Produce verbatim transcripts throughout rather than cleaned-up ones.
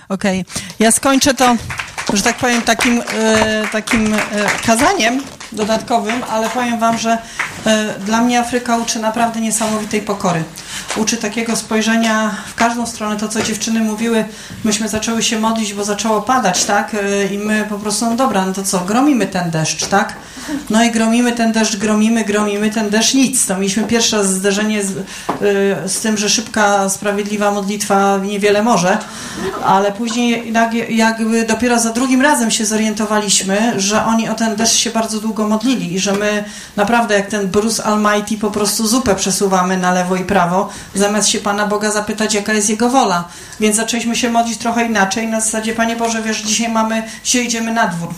Okej, okay. Ja skończę to, że tak powiem, takim, e, takim e, kazaniem dodatkowym, ale powiem wam, że e, dla mnie Afryka uczy naprawdę niesamowitej pokory. Uczy takiego spojrzenia w każdą stronę, to co dziewczyny mówiły, myśmy zaczęły się modlić, bo zaczęło padać, tak? E, I my po prostu, no dobra, no to co, gromimy ten deszcz, tak? No i gromimy ten deszcz, gromimy, gromimy ten deszcz, nic. To mieliśmy pierwsze raz zderzenie z, y, z tym, że szybka, sprawiedliwa modlitwa niewiele może, ale później jak, jakby dopiero za drugim razem się zorientowaliśmy, że oni o ten deszcz się bardzo długo modlili i że my naprawdę jak ten Bruce Almighty po prostu zupę przesuwamy na lewo i prawo, zamiast się Pana Boga zapytać, jaka jest Jego wola. Więc zaczęliśmy się modlić trochę inaczej, na zasadzie, Panie Boże, wiesz, dzisiaj mamy, dzisiaj idziemy na dwór.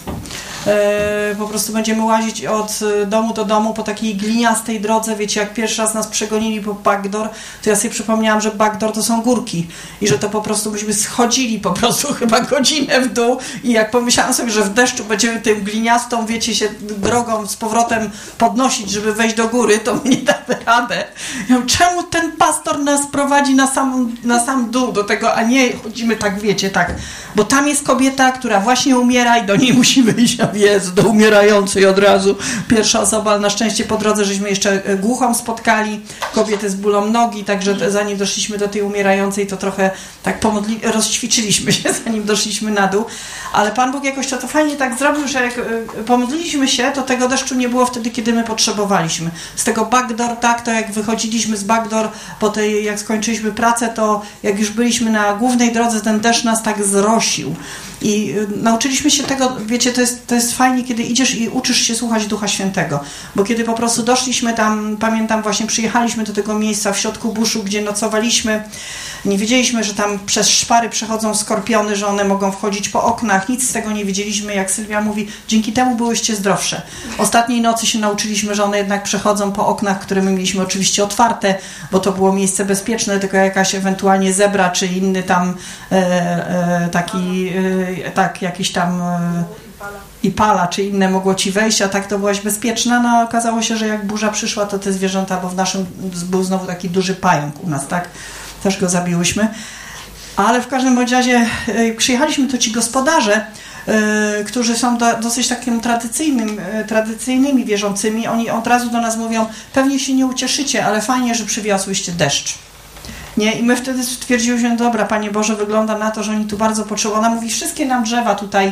Yy, po prostu będziemy łazić od domu do domu po takiej gliniastej drodze, wiecie, jak pierwszy raz nas przegonili po backdoor, to ja sobie przypomniałam, że backdoor to są górki i że to po prostu byśmy schodzili po prostu chyba godzinę w dół i jak pomyślałam sobie, że w deszczu będziemy tym gliniastą, wiecie, się drogą z powrotem podnosić, żeby wejść do góry, to my nie damy radę. Ja mówię, czemu ten pastor nas prowadzi na sam, na sam dół do tego, a nie chodzimy tak, wiecie, tak, bo tam jest kobieta, która właśnie umiera i do niej musimy iść. Jest do umierającej od razu. Pierwsza osoba, ale na szczęście po drodze żeśmy jeszcze głuchą spotkali, kobietę z bólą nogi, także zanim doszliśmy do tej umierającej, to trochę tak pomodli, rozćwiczyliśmy się, zanim doszliśmy na dół. Ale Pan Bóg jakoś to, to fajnie tak zrobił, że jak pomodliliśmy się, to tego deszczu nie było wtedy, kiedy my potrzebowaliśmy. Z tego backdoor, tak, to jak wychodziliśmy z backdoor, po tej, jak skończyliśmy pracę, to jak już byliśmy na głównej drodze, ten deszcz nas tak zrosił. I nauczyliśmy się tego, wiecie, to jest, to jest fajnie, kiedy idziesz i uczysz się słuchać Ducha Świętego, bo kiedy po prostu doszliśmy tam, pamiętam właśnie, przyjechaliśmy do tego miejsca w środku buszu, gdzie nocowaliśmy, nie wiedzieliśmy, że tam przez szpary przechodzą skorpiony, że one mogą wchodzić po oknach, nic z tego nie wiedzieliśmy, jak Sylwia mówi, dzięki temu byłyście zdrowsze. Ostatniej nocy się nauczyliśmy, że one jednak przechodzą po oknach, które my mieliśmy oczywiście otwarte, bo to było miejsce bezpieczne, tylko jakaś ewentualnie zebra, czy inny tam e, e, taki, e, tak, jakiś tam e, i pala, czy inne mogło ci wejść, a tak to byłaś bezpieczna, no okazało się, że jak burza przyszła, to te zwierzęta, bo w naszym był znowu taki duży pająk u nas, tak? Też go zabiłyśmy. Ale w każdym bądź razie przyjechaliśmy tu ci gospodarze, yy, którzy są do, dosyć takim tradycyjnym, yy, tradycyjnymi wierzącymi. Oni od razu do nas mówią, pewnie się nie ucieszycie, ale fajnie, że przywiozłyście deszcz. Nie? I my wtedy stwierdziłyśmy, dobra, Panie Boże, wygląda na to, że oni tu bardzo potrzebują. Ona mówi, wszystkie nam drzewa tutaj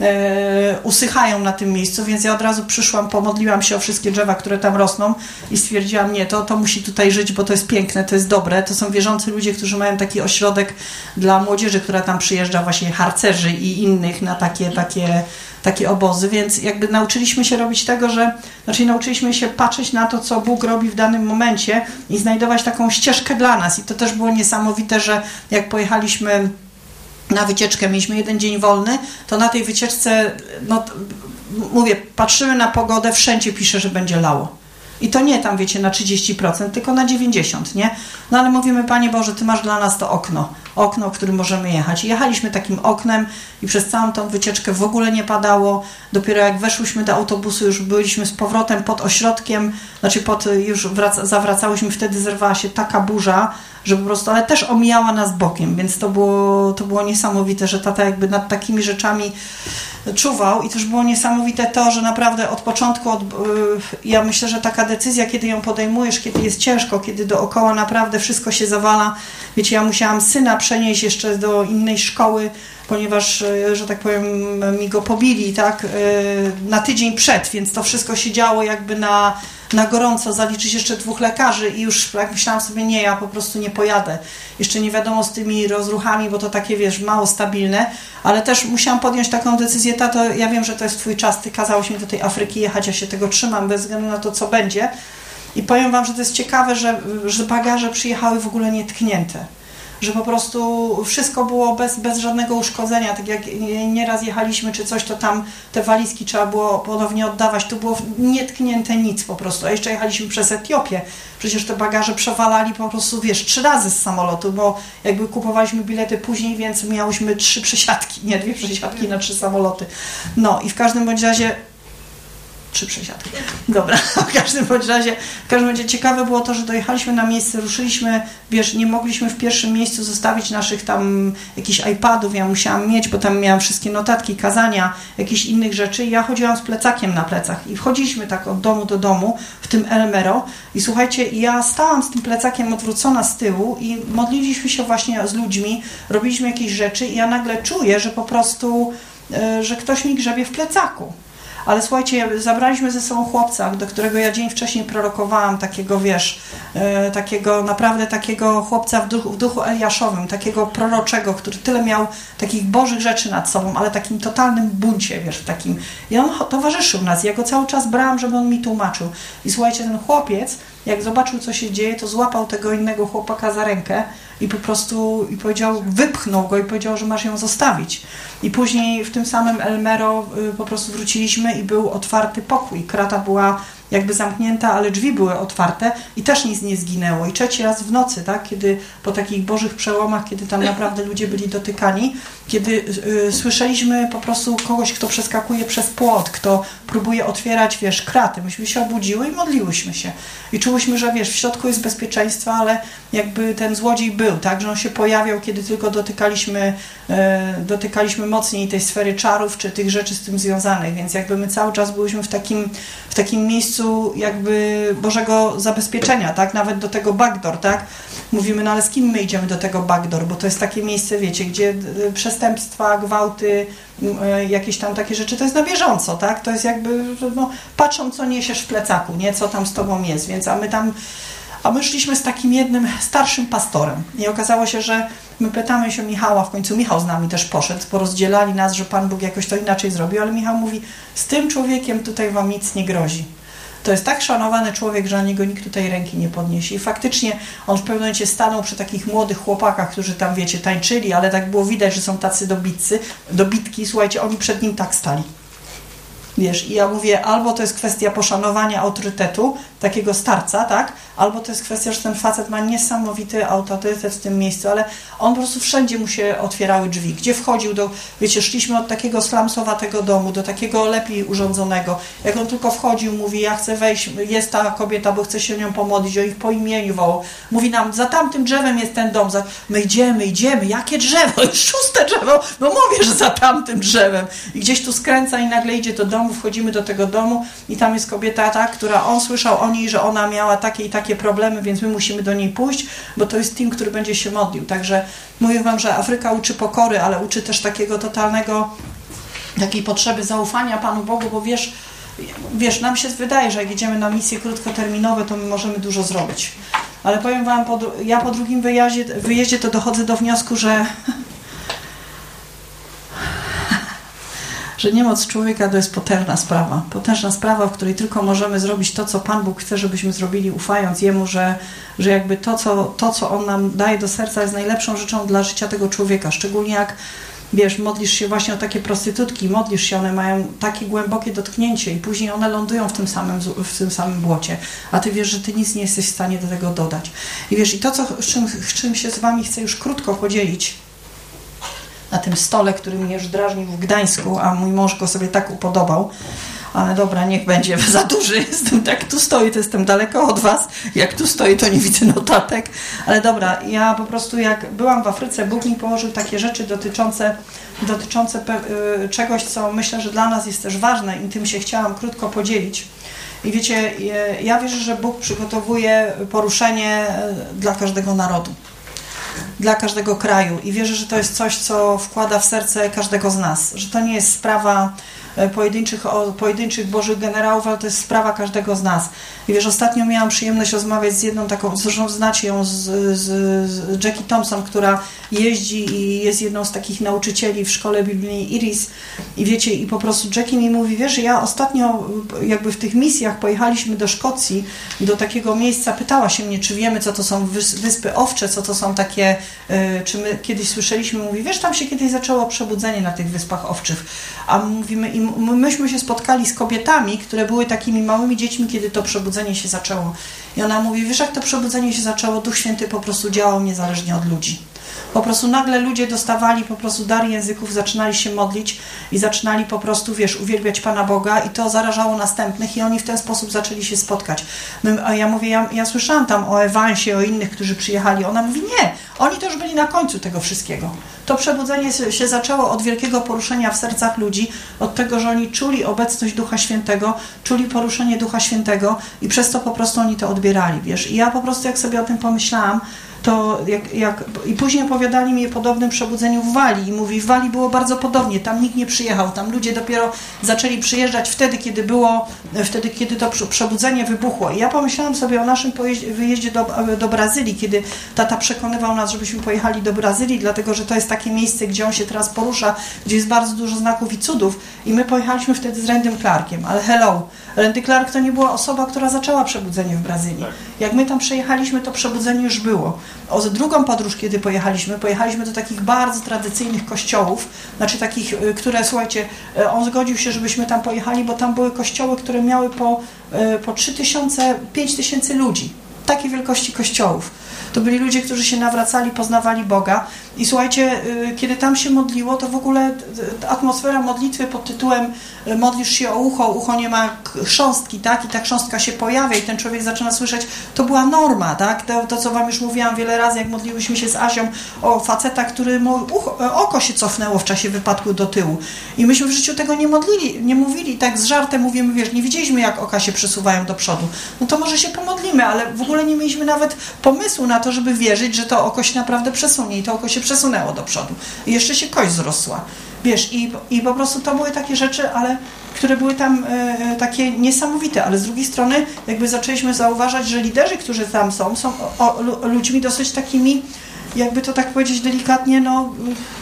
e, usychają na tym miejscu, więc ja od razu przyszłam, pomodliłam się o wszystkie drzewa, które tam rosną i stwierdziłam, nie, to, to musi tutaj żyć, bo to jest piękne, to jest dobre. To są wierzący ludzie, którzy mają taki ośrodek dla młodzieży, która tam przyjeżdża, właśnie harcerzy i innych na takie, takie, takie obozy, więc jakby nauczyliśmy się robić tego, że, znaczy nauczyliśmy się patrzeć na to, co Bóg robi w danym momencie i znajdować taką ścieżkę dla nas. I to też było niesamowite, że jak pojechaliśmy na wycieczkę, mieliśmy jeden dzień wolny, to na tej wycieczce, no mówię, patrzymy na pogodę, wszędzie pisze, że będzie lało. I to nie tam, wiecie, na trzydzieści procent, tylko na dziewięćdziesiąt procent, nie? No ale mówimy, Panie Boże, Ty masz dla nas to okno, okno, w którym możemy jechać. I jechaliśmy takim oknem i przez całą tą wycieczkę w ogóle nie padało. Dopiero jak weszłyśmy do autobusu, już byliśmy z powrotem pod ośrodkiem, znaczy pod, już wraca, zawracałyśmy, wtedy zerwała się taka burza, że po prostu, ale też omijała nas bokiem, więc to było, to było niesamowite, że tata jakby nad takimi rzeczami czuwał i też było niesamowite to, że naprawdę od początku, od, ja myślę, że taka decyzja, kiedy ją podejmujesz, kiedy jest ciężko, kiedy dookoła naprawdę wszystko się zawala, wiecie, ja musiałam syna przenieść jeszcze do innej szkoły, ponieważ, że tak powiem, mi go pobili, tak, na tydzień przed, więc to wszystko się działo jakby na, na gorąco, zaliczyć jeszcze dwóch lekarzy i już jak myślałam sobie, nie, ja po prostu nie pojadę. Jeszcze nie wiadomo z tymi rozruchami, bo to takie, wiesz, mało stabilne, ale też musiałam podjąć taką decyzję, tato, ja wiem, że to jest twój czas, ty kazałeś mi do tej Afryki jechać, ja się tego trzymam, bez względu na to, co będzie. I powiem wam, że to jest ciekawe, że, że bagaże przyjechały w ogóle nietknięte. Że po prostu wszystko było bez, bez żadnego uszkodzenia, tak jak nieraz jechaliśmy czy coś, to tam te walizki trzeba było ponownie oddawać, tu było nietknięte nic po prostu, a jeszcze jechaliśmy przez Etiopię, przecież te bagaże przewalali po prostu, wiesz, trzy razy z samolotu, bo jakby kupowaliśmy bilety później, więc miałyśmy trzy przesiadki, nie dwie przesiadki na trzy samoloty. No i w każdym bądź razie Trzy przesiadki. Dobra, w każdym bądź razie, w każdym razie ciekawe było to, że dojechaliśmy na miejsce, ruszyliśmy, wiesz, nie mogliśmy w pierwszym miejscu zostawić naszych tam jakichś iPadów, ja musiałam mieć, bo tam miałam wszystkie notatki, kazania, jakichś innych rzeczy i ja chodziłam z plecakiem na plecach i wchodziliśmy tak od domu do domu w tym Elmero i słuchajcie, ja stałam z tym plecakiem odwrócona z tyłu i modliliśmy się właśnie z ludźmi, robiliśmy jakieś rzeczy i ja nagle czuję, że po prostu, że ktoś mi grzebie w plecaku. Ale słuchajcie, zabraliśmy ze sobą chłopca, do którego ja dzień wcześniej prorokowałam, takiego, wiesz, e, takiego naprawdę takiego chłopca w duchu, w duchu Eliaszowym, takiego proroczego, który tyle miał takich bożych rzeczy nad sobą, ale takim totalnym buncie, wiesz, w takim. I on towarzyszył nas, ja go cały czas brałam, żeby on mi tłumaczył. I słuchajcie, ten chłopiec, jak zobaczył, co się dzieje, to złapał tego innego chłopaka za rękę i po prostu i powiedział, wypchnął go i powiedział, że masz ją zostawić. I później w tym samym Elmero y, po prostu wróciliśmy i był otwarty pokój. Krata była jakby zamknięta, ale drzwi były otwarte i też nic nie zginęło. I trzeci raz w nocy, tak, kiedy po takich bożych przełomach, kiedy tam naprawdę ludzie byli dotykani, kiedy y, słyszeliśmy po prostu kogoś, kto przeskakuje przez płot, kto próbuje otwierać, wiesz, kraty. Myśmy się obudziły i modliłyśmy się. I czułyśmy, że wiesz, w środku jest bezpieczeństwo, ale jakby ten złodziej był, tak, że on się pojawiał, kiedy tylko dotykaliśmy, y, dotykaliśmy mocniej tej sfery czarów, czy tych rzeczy z tym związanych, więc jakby my cały czas byliśmy w takim, w takim miejscu jakby Bożego zabezpieczenia, tak, nawet do tego backdoor, tak, mówimy, no ale z kim my idziemy do tego backdoor, bo to jest takie miejsce, wiecie, gdzie przestępstwa, gwałty, jakieś tam takie rzeczy, to jest na bieżąco, tak, to jest jakby, no, patrzą, co niesiesz w plecaku, nie, co tam z tobą jest, więc a my tam A my szliśmy z takim jednym starszym pastorem i okazało się, że my pytamy się Michała, w końcu Michał z nami też poszedł, porozdzielali nas, że Pan Bóg jakoś to inaczej zrobił, ale Michał mówi, z tym człowiekiem tutaj wam nic nie grozi. To jest tak szanowany człowiek, że na niego nikt tutaj ręki nie podniesie. I faktycznie on w pewnym momencie stanął przy takich młodych chłopakach, którzy tam, wiecie, tańczyli, ale tak było widać, że są tacy dobitcy, dobitki, słuchajcie, oni przed nim tak stali. Wiesz, i ja mówię, albo to jest kwestia poszanowania autorytetu takiego starca, tak? Albo to jest kwestia, że ten facet ma niesamowity autorytet w tym miejscu, ale on po prostu wszędzie mu się otwierały drzwi. Gdzie wchodził do, wiecie, szliśmy od takiego slumsowatego domu do takiego lepiej urządzonego. Jak on tylko wchodził, mówi, ja chcę wejść, jest ta kobieta, bo chcę się o nią pomodlić, o ich po imieniu wołał. Mówi nam, za tamtym drzewem jest ten dom. My idziemy, idziemy, jakie drzewo? Już szóste drzewo, no mówię, że za tamtym drzewem. I gdzieś tu skręca i nagle idzie do domu, wchodzimy do tego domu i tam jest kobieta, ta, która on słyszał o niej, że ona miała takie i takie problemy, więc my musimy do niej pójść, bo to jest team, który będzie się modlił. Także mówię wam, że Afryka uczy pokory, ale uczy też takiego totalnego, takiej potrzeby zaufania Panu Bogu, bo wiesz, wiesz, nam się wydaje, że jak idziemy na misje krótkoterminowe, to my możemy dużo zrobić. Ale powiem wam, po, ja po drugim wyjeździe, wyjeździe to dochodzę do wniosku, że że niemoc człowieka to jest potężna sprawa. Potężna sprawa, w której tylko możemy zrobić to, co Pan Bóg chce, żebyśmy zrobili, ufając Jemu, że, że jakby to co, to, co On nam daje do serca, jest najlepszą rzeczą dla życia tego człowieka. Szczególnie jak, wiesz, modlisz się właśnie o takie prostytutki, modlisz się, one mają takie głębokie dotknięcie i później one lądują w tym samym, w tym samym błocie. A Ty wiesz, że Ty nic nie jesteś w stanie do tego dodać. I wiesz, i to, co, z czym, z czym się z Wami chcę już krótko podzielić, na tym stole, który mnie już drażnił w Gdańsku, a mój mąż go sobie tak upodobał. Ale dobra, niech będzie, za duży jestem, tak tu stoi, to jestem daleko od was, jak tu stoi, to nie widzę notatek. Ale dobra, ja po prostu jak byłam w Afryce, Bóg mi położył takie rzeczy dotyczące, dotyczące czegoś, co myślę, że dla nas jest też ważne i tym się chciałam krótko podzielić. I wiecie, ja wierzę, że Bóg przygotowuje poruszenie dla każdego narodu, dla każdego kraju i wierzę, że to jest coś, co wkłada w serce każdego z nas, że to nie jest sprawa pojedynczych, pojedynczych bożych generałów, ale to jest sprawa każdego z nas. I wiesz, ostatnio miałam przyjemność rozmawiać z jedną taką, zresztą znacie ją, z, z, z Jackie Thompson, która jeździ i jest jedną z takich nauczycieli w szkole biblijnej Iris i wiecie, i po prostu Jackie mi mówi, wiesz, ja ostatnio jakby w tych misjach pojechaliśmy do Szkocji, do takiego miejsca, pytała się mnie, czy wiemy, co to są Wyspy Owcze, co to są takie, czy my kiedyś słyszeliśmy, mówi, wiesz, tam się kiedyś zaczęło przebudzenie na tych Wyspach Owczych, a mówimy, i myśmy się spotkali z kobietami, które były takimi małymi dziećmi, kiedy to przebudzenie się zaczęło. I ona mówi, wiesz, jak to przebudzenie się zaczęło, Duch Święty po prostu działał niezależnie od ludzi. Po prostu nagle ludzie dostawali po prostu dar języków, zaczynali się modlić i zaczynali po prostu, wiesz, uwielbiać Pana Boga i to zarażało następnych i oni w ten sposób zaczęli się spotkać. A ja mówię, ja, ja słyszałam tam o Ewansie, o innych, którzy przyjechali. Ona mówi, nie, oni to już byli na końcu tego wszystkiego. To przebudzenie się zaczęło od wielkiego poruszenia w sercach ludzi, od tego, że oni czuli obecność Ducha Świętego, czuli poruszenie Ducha Świętego i przez to po prostu oni to odbierali, wiesz. I ja po prostu jak sobie o tym pomyślałam, to jak, jak, i później opowiadali mi o podobnym przebudzeniu w Walii i mówi, w Walii było bardzo podobnie, tam nikt nie przyjechał, tam ludzie dopiero zaczęli przyjeżdżać wtedy, kiedy było, wtedy, kiedy to przebudzenie wybuchło. I ja pomyślałam sobie o naszym pojeździe, wyjeździe do, do Brazylii, kiedy tata przekonywał nas, żebyśmy pojechali do Brazylii, dlatego, że to jest takie miejsce, gdzie on się teraz porusza, gdzie jest bardzo dużo znaków i cudów i my pojechaliśmy wtedy z Randym Clarkiem, ale hello, Randy Clark to nie była osoba, która zaczęła przebudzenie w Brazylii. Tak. Jak my tam przejechaliśmy, to przebudzenie już było. O drugą podróż, kiedy pojechaliśmy, pojechaliśmy do takich bardzo tradycyjnych kościołów, znaczy takich, które, słuchajcie, on zgodził się, żebyśmy tam pojechali, bo tam były kościoły, które miały po, po trzy tysiące, pięć tysięcy ludzi. Takiej wielkości kościołów. To byli ludzie, którzy się nawracali, poznawali Boga. I słuchajcie, kiedy tam się modliło, to w ogóle atmosfera modlitwy pod tytułem modlisz się o ucho, ucho nie ma chrząstki, tak? I ta chrząstka się pojawia i ten człowiek zaczyna słyszeć, to była norma, tak? To, to co wam już mówiłam wiele razy, jak modliłyśmy się z Asią o faceta, który mu ucho, oko się cofnęło w czasie wypadku do tyłu. I myśmy w życiu tego nie modlili, nie mówili, tak z żartem mówimy, wiesz, nie widzieliśmy, jak oka się przesuwają do przodu. No to może się pomodlimy, ale w ogóle nie mieliśmy nawet pomysłu na to, żeby wierzyć, że to oko się naprawdę przesunie i to oko się przesunęło do przodu. I jeszcze się kość wzrosła. Wiesz, i, i po prostu to były takie rzeczy, ale które były tam e, takie niesamowite, ale z drugiej strony jakby zaczęliśmy zauważać, że liderzy, którzy tam są, są o, o, ludźmi dosyć takimi, jakby to tak powiedzieć delikatnie, no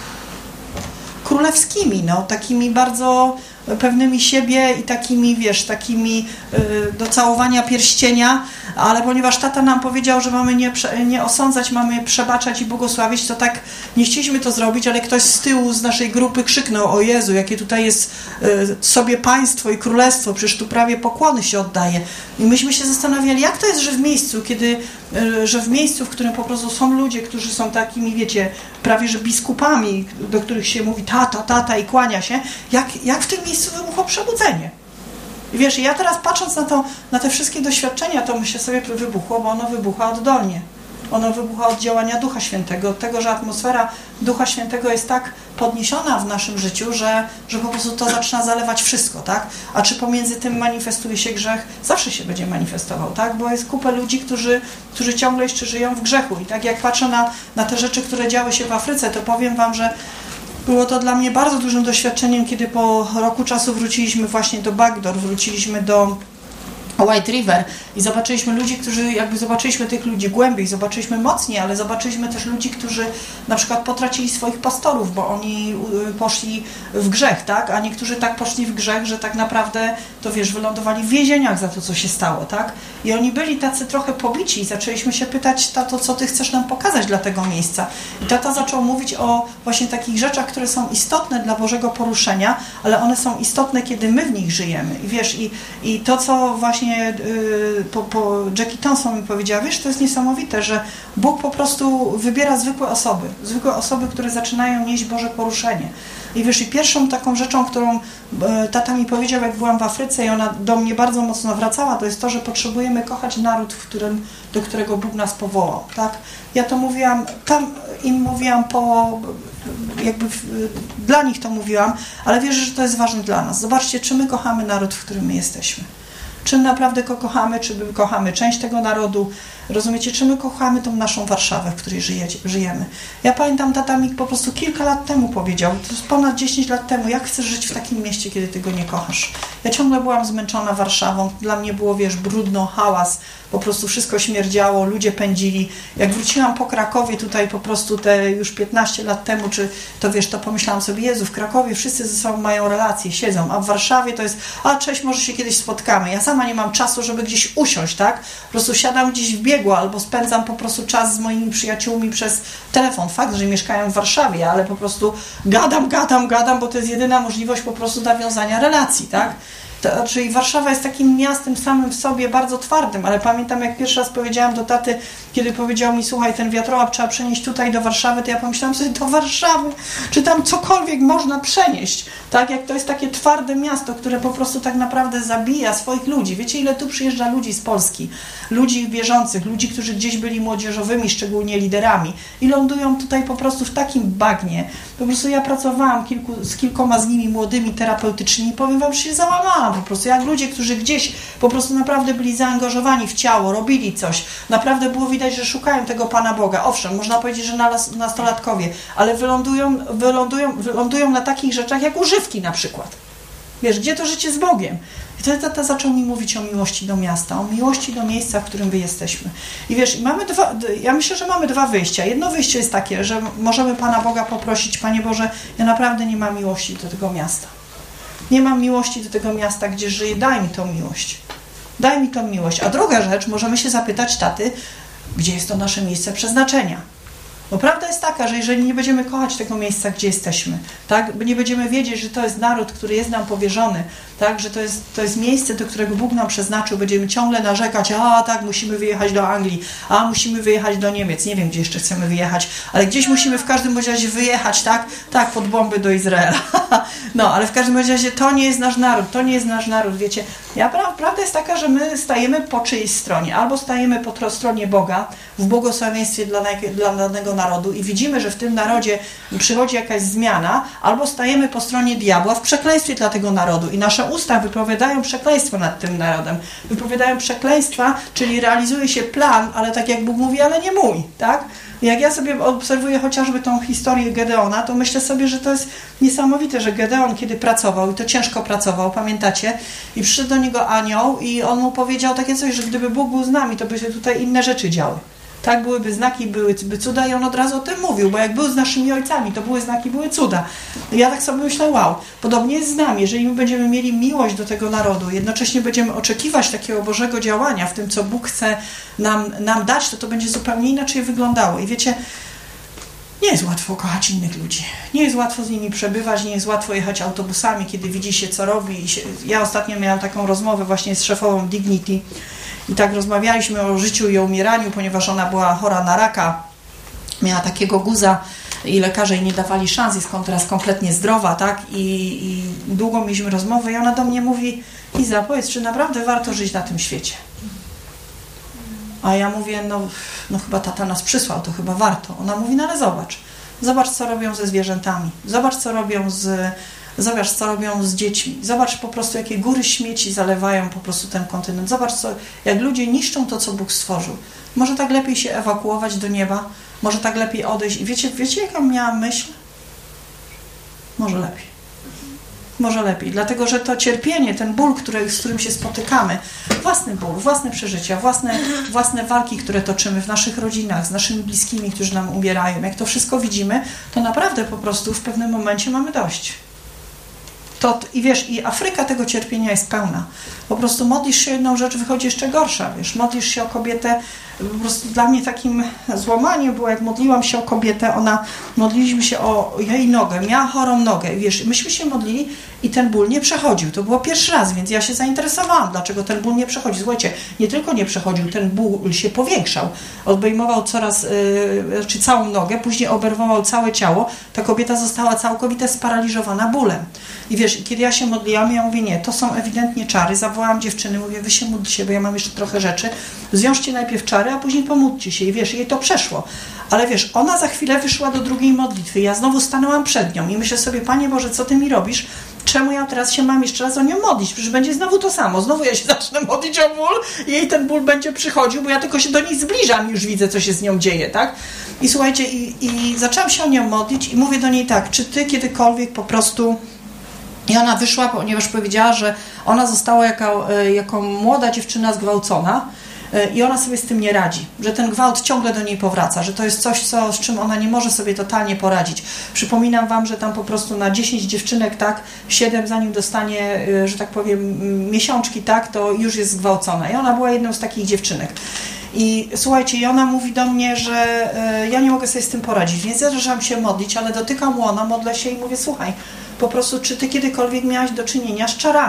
królewskimi, no takimi bardzo pewnymi siebie i takimi, wiesz, takimi y, do całowania pierścienia, ale ponieważ tata nam powiedział, że mamy nie, nie osądzać, mamy przebaczać i błogosławić, to tak nie chcieliśmy to zrobić, ale ktoś z tyłu z naszej grupy krzyknął, o Jezu, jakie tutaj jest y, sobie państwo i królestwo, przecież tu prawie pokłony się oddaje. I myśmy się zastanawiali, jak to jest, że w miejscu, kiedy, y, że w miejscu, w którym po prostu są ludzie, którzy są takimi, wiecie, prawie że biskupami, do których się mówi tata, tata i kłania się, jak, jak w tym miejscu wybuchło przebudzenie. I wiesz, ja teraz patrząc na to, na te wszystkie doświadczenia, to myślę sobie, wybuchło, bo ono wybucha oddolnie. Ono wybucha od działania Ducha Świętego, od tego, że atmosfera Ducha Świętego jest tak podniesiona w naszym życiu, że, że po prostu to zaczyna zalewać wszystko, tak? A czy pomiędzy tym manifestuje się grzech? Zawsze się będzie manifestował, tak? Bo jest kupę ludzi, którzy, którzy ciągle jeszcze żyją w grzechu. I tak jak patrzę na, na te rzeczy, które działy się w Afryce, to powiem wam, że było to dla mnie bardzo dużym doświadczeniem, kiedy po roku czasu wróciliśmy właśnie do Bagdor, wróciliśmy do White River i zobaczyliśmy ludzi, którzy, jakby zobaczyliśmy tych ludzi głębiej, zobaczyliśmy mocniej, ale zobaczyliśmy też ludzi, którzy na przykład potracili swoich pastorów, bo oni poszli w grzech, tak? A niektórzy tak poszli w grzech, że tak naprawdę, to wiesz, wylądowali w więzieniach za to, co się stało, tak? I oni byli tacy trochę pobici i zaczęliśmy się pytać, tato, co ty chcesz nam pokazać dla tego miejsca? I tata zaczął mówić o właśnie takich rzeczach, które są istotne dla Bożego poruszenia, ale one są istotne, kiedy my w nich żyjemy. I wiesz, i, i to, co właśnie Po, po Jackie Thompson mi powiedziała, wiesz, to jest niesamowite, że Bóg po prostu wybiera zwykłe osoby, zwykłe osoby, które zaczynają nieść Boże poruszenie. I wiesz, i pierwszą taką rzeczą, którą tata mi powiedział, jak byłam w Afryce i ona do mnie bardzo mocno wracała, to jest to, że potrzebujemy kochać naród, w którym, do którego Bóg nas powołał, tak? Ja to mówiłam, tam im mówiłam po, jakby dla nich to mówiłam, ale wierzę, że to jest ważne dla nas. Zobaczcie, czy my kochamy naród, w którym my jesteśmy. Czy naprawdę go kochamy, czy kochamy część tego narodu, rozumiecie, czy my kochamy tą naszą Warszawę, w której żyjecie, żyjemy. Ja pamiętam, tata mi po prostu kilka lat temu powiedział, to jest ponad dziesięć lat temu, jak chcesz żyć w takim mieście, kiedy ty go nie kochasz. Ja ciągle byłam zmęczona Warszawą, dla mnie było, wiesz, brudno, hałas, po prostu wszystko śmierdziało, ludzie pędzili. Jak wróciłam po Krakowie tutaj po prostu te już piętnaście lat temu, czy to wiesz, to pomyślałam sobie, Jezu, w Krakowie wszyscy ze sobą mają relacje, siedzą, a w Warszawie to jest, a cześć, może się kiedyś spotkamy. Ja sama nie mam czasu, żeby gdzieś usiąść, tak? Po prostu siadam gdzieś w biegu albo spędzam po prostu czas z moimi przyjaciółmi przez telefon. Fakt, że mieszkają w Warszawie, ale po prostu gadam, gadam, gadam, bo to jest jedyna możliwość po prostu nawiązania relacji, tak? To, czyli Warszawa jest takim miastem samym w sobie bardzo twardym, ale pamiętam, jak pierwszy raz powiedziałam do taty, kiedy powiedział mi, słuchaj, ten wiatrołap trzeba przenieść tutaj do Warszawy, to ja pomyślałam sobie, do Warszawy, czy tam cokolwiek można przenieść, tak, jak to jest takie twarde miasto, które po prostu tak naprawdę zabija swoich ludzi. Wiecie, ile tu przyjeżdża ludzi z Polski, ludzi wierzących, ludzi, którzy gdzieś byli młodzieżowymi, szczególnie liderami i lądują tutaj po prostu w takim bagnie. Po prostu ja pracowałam kilku, z kilkoma z nimi młodymi, terapeutycznymi i powiem wam, że się załamałam po prostu, jak ludzie, którzy gdzieś po prostu naprawdę byli zaangażowani w ciało, robili coś, naprawdę było widać, że szukają tego Pana Boga. Owszem, można powiedzieć, że nastolatkowie, ale wylądują, wylądują, wylądują na takich rzeczach jak używki na przykład. Wiesz, gdzie to życie z Bogiem? I wtedy tata zaczął mi mówić o miłości do miasta, o miłości do miejsca, w którym my jesteśmy. I wiesz, mamy dwa, ja myślę, że mamy dwa wyjścia. Jedno wyjście jest takie, że możemy Pana Boga poprosić, Panie Boże, ja naprawdę nie mam miłości do tego miasta. Nie mam miłości do tego miasta, gdzie żyję, daj mi tą miłość. Daj mi tą miłość. A druga rzecz, możemy się zapytać taty, gdzie jest to nasze miejsce przeznaczenia. Bo prawda jest taka, że jeżeli nie będziemy kochać tego miejsca, gdzie jesteśmy, tak, nie będziemy wiedzieć, że to jest naród, który jest nam powierzony, tak, że to jest, to jest miejsce, do którego Bóg nam przeznaczył, będziemy ciągle narzekać, a tak, musimy wyjechać do Anglii, a musimy wyjechać do Niemiec, nie wiem, gdzie jeszcze chcemy wyjechać, ale gdzieś musimy w każdym razie wyjechać, tak, tak, pod bomby do Izraela. No, ale w każdym razie to nie jest nasz naród, to nie jest nasz naród, wiecie. Ja, prawda jest taka, że my stajemy po czyjejś stronie, albo stajemy po stronie Boga, w błogosławieństwie dla, dla danego narodu i widzimy, że w tym narodzie przychodzi jakaś zmiana, albo stajemy po stronie diabła w przekleństwie dla tego narodu i nasze usta wypowiadają przekleństwo nad tym narodem. Wypowiadają przekleństwa, czyli realizuje się plan, ale tak jak Bóg mówi, ale nie mój, tak? Jak ja sobie obserwuję chociażby tą historię Gedeona, to myślę sobie, że to jest niesamowite, że Gedeon, kiedy pracował, i to ciężko pracował, pamiętacie? I przyszedł do niego anioł i on mu powiedział takie coś, że gdyby Bóg był z nami, to by się tutaj inne rzeczy działy. Tak, byłyby znaki, byłyby cuda i on od razu o tym mówił, bo jak był z naszymi ojcami, to były znaki, były cuda. Ja tak sobie myślę, wow, podobnie jest z nami, jeżeli my będziemy mieli miłość do tego narodu, jednocześnie będziemy oczekiwać takiego Bożego działania w tym, co Bóg chce nam, nam dać, to to będzie zupełnie inaczej wyglądało. I wiecie, nie jest łatwo kochać innych ludzi. Nie jest łatwo z nimi przebywać, nie jest łatwo jechać autobusami, kiedy widzi się, co robi. I się, ja ostatnio miałam taką rozmowę właśnie z szefową Dignity, i tak rozmawialiśmy o życiu i o umieraniu, ponieważ ona była chora na raka, miała takiego guza i lekarze jej nie dawali szans, jest teraz kompletnie zdrowa, tak? I, i długo mieliśmy rozmowę i ona do mnie mówi, Iza, powiedz, czy naprawdę warto żyć na tym świecie? A ja mówię, no, no chyba tata nas przysłał, to chyba warto. Ona mówi, no ale zobacz, zobacz, co robią ze zwierzętami, zobacz, co robią z... Zobacz, co robią z dziećmi. Zobacz po prostu, jakie góry śmieci zalewają po prostu ten kontynent. Zobacz, co, jak ludzie niszczą to, co Bóg stworzył. Może tak lepiej się ewakuować do nieba? Może tak lepiej odejść? I wiecie, wiecie jaka miałam myśl? Może lepiej. Może lepiej. Dlatego, że to cierpienie, ten ból, który, z którym się spotykamy, własny ból, własne przeżycia, własne, własne walki, które toczymy w naszych rodzinach, z naszymi bliskimi, którzy nam umierają. Jak to wszystko widzimy, to naprawdę po prostu w pewnym momencie mamy dość. To, I wiesz, i Afryka tego cierpienia jest pełna. Po prostu modlisz się jedną rzecz, wychodzi jeszcze gorsza, wiesz, modlisz się o kobietę, po prostu dla mnie takim złamaniem było, jak modliłam się o kobietę, ona, modliliśmy się o jej nogę, miała chorą nogę, wiesz, myśmy się modlili i ten ból nie przechodził, to było pierwszy raz, więc ja się zainteresowałam, dlaczego ten ból nie przechodzi. Słuchajcie, nie tylko nie przechodził, ten ból się powiększał, obejmował coraz, yy, czy całą nogę, później obejmował całe ciało, ta kobieta została całkowicie sparaliżowana bólem. I wiesz, kiedy ja się modliłam, ja mówię, nie, to są ewidentnie czary, zawołałam dziewczyny, mówię, wy się módlcie, bo ja mam jeszcze trochę rzeczy, zwiążcie najpierw czary, a później pomódlcie się i wiesz, jej to przeszło. Ale wiesz, ona za chwilę wyszła do drugiej modlitwy, ja znowu stanęłam przed nią i myślę sobie, Panie Boże, co Ty mi robisz? Czemu ja teraz się mam jeszcze raz o nią modlić? Przecież będzie znowu to samo. Znowu ja się zacznę modlić o ból i jej ten ból będzie przychodził, bo ja tylko się do niej zbliżam i już widzę, co się z nią dzieje, tak? I słuchajcie, i, i zaczęłam się o nią modlić i mówię do niej tak, czy Ty kiedykolwiek po prostu... I ona wyszła, ponieważ powiedziała, że ona została jako, jako młoda dziewczyna zgwałcona i ona sobie z tym nie radzi, że ten gwałt ciągle do niej powraca, że to jest coś, co, z czym ona nie może sobie totalnie poradzić. Przypominam Wam, że tam po prostu na dziesięć dziewczynek, tak, siedem zanim dostanie, że tak powiem, miesiączki, tak, to już jest zgwałcona. I ona była jedną z takich dziewczynek. I słuchajcie, i ona mówi do mnie, że y, ja nie mogę sobie z tym poradzić, więc ja zaczęłam się modlić, ale dotykam łona, modlę się i mówię, słuchaj, po prostu, czy Ty kiedykolwiek miałaś do czynienia z czarami?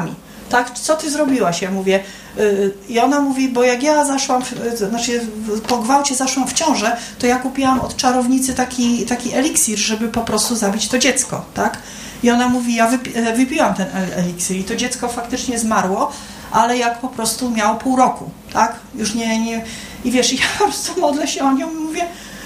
tak, co ty zrobiłaś? Ja mówię, yy, i ona mówi, bo jak ja zaszłam, w, znaczy po gwałcie zaszłam w ciążę, to ja kupiłam od czarownicy taki, taki eliksir, żeby po prostu zabić to dziecko, tak? I ona mówi, ja wypi wypiłam ten eliksir i to dziecko faktycznie zmarło, ale jak po prostu miało pół roku, tak? Już nie, nie... I wiesz, ja po prostu modlę się o nią i mówię,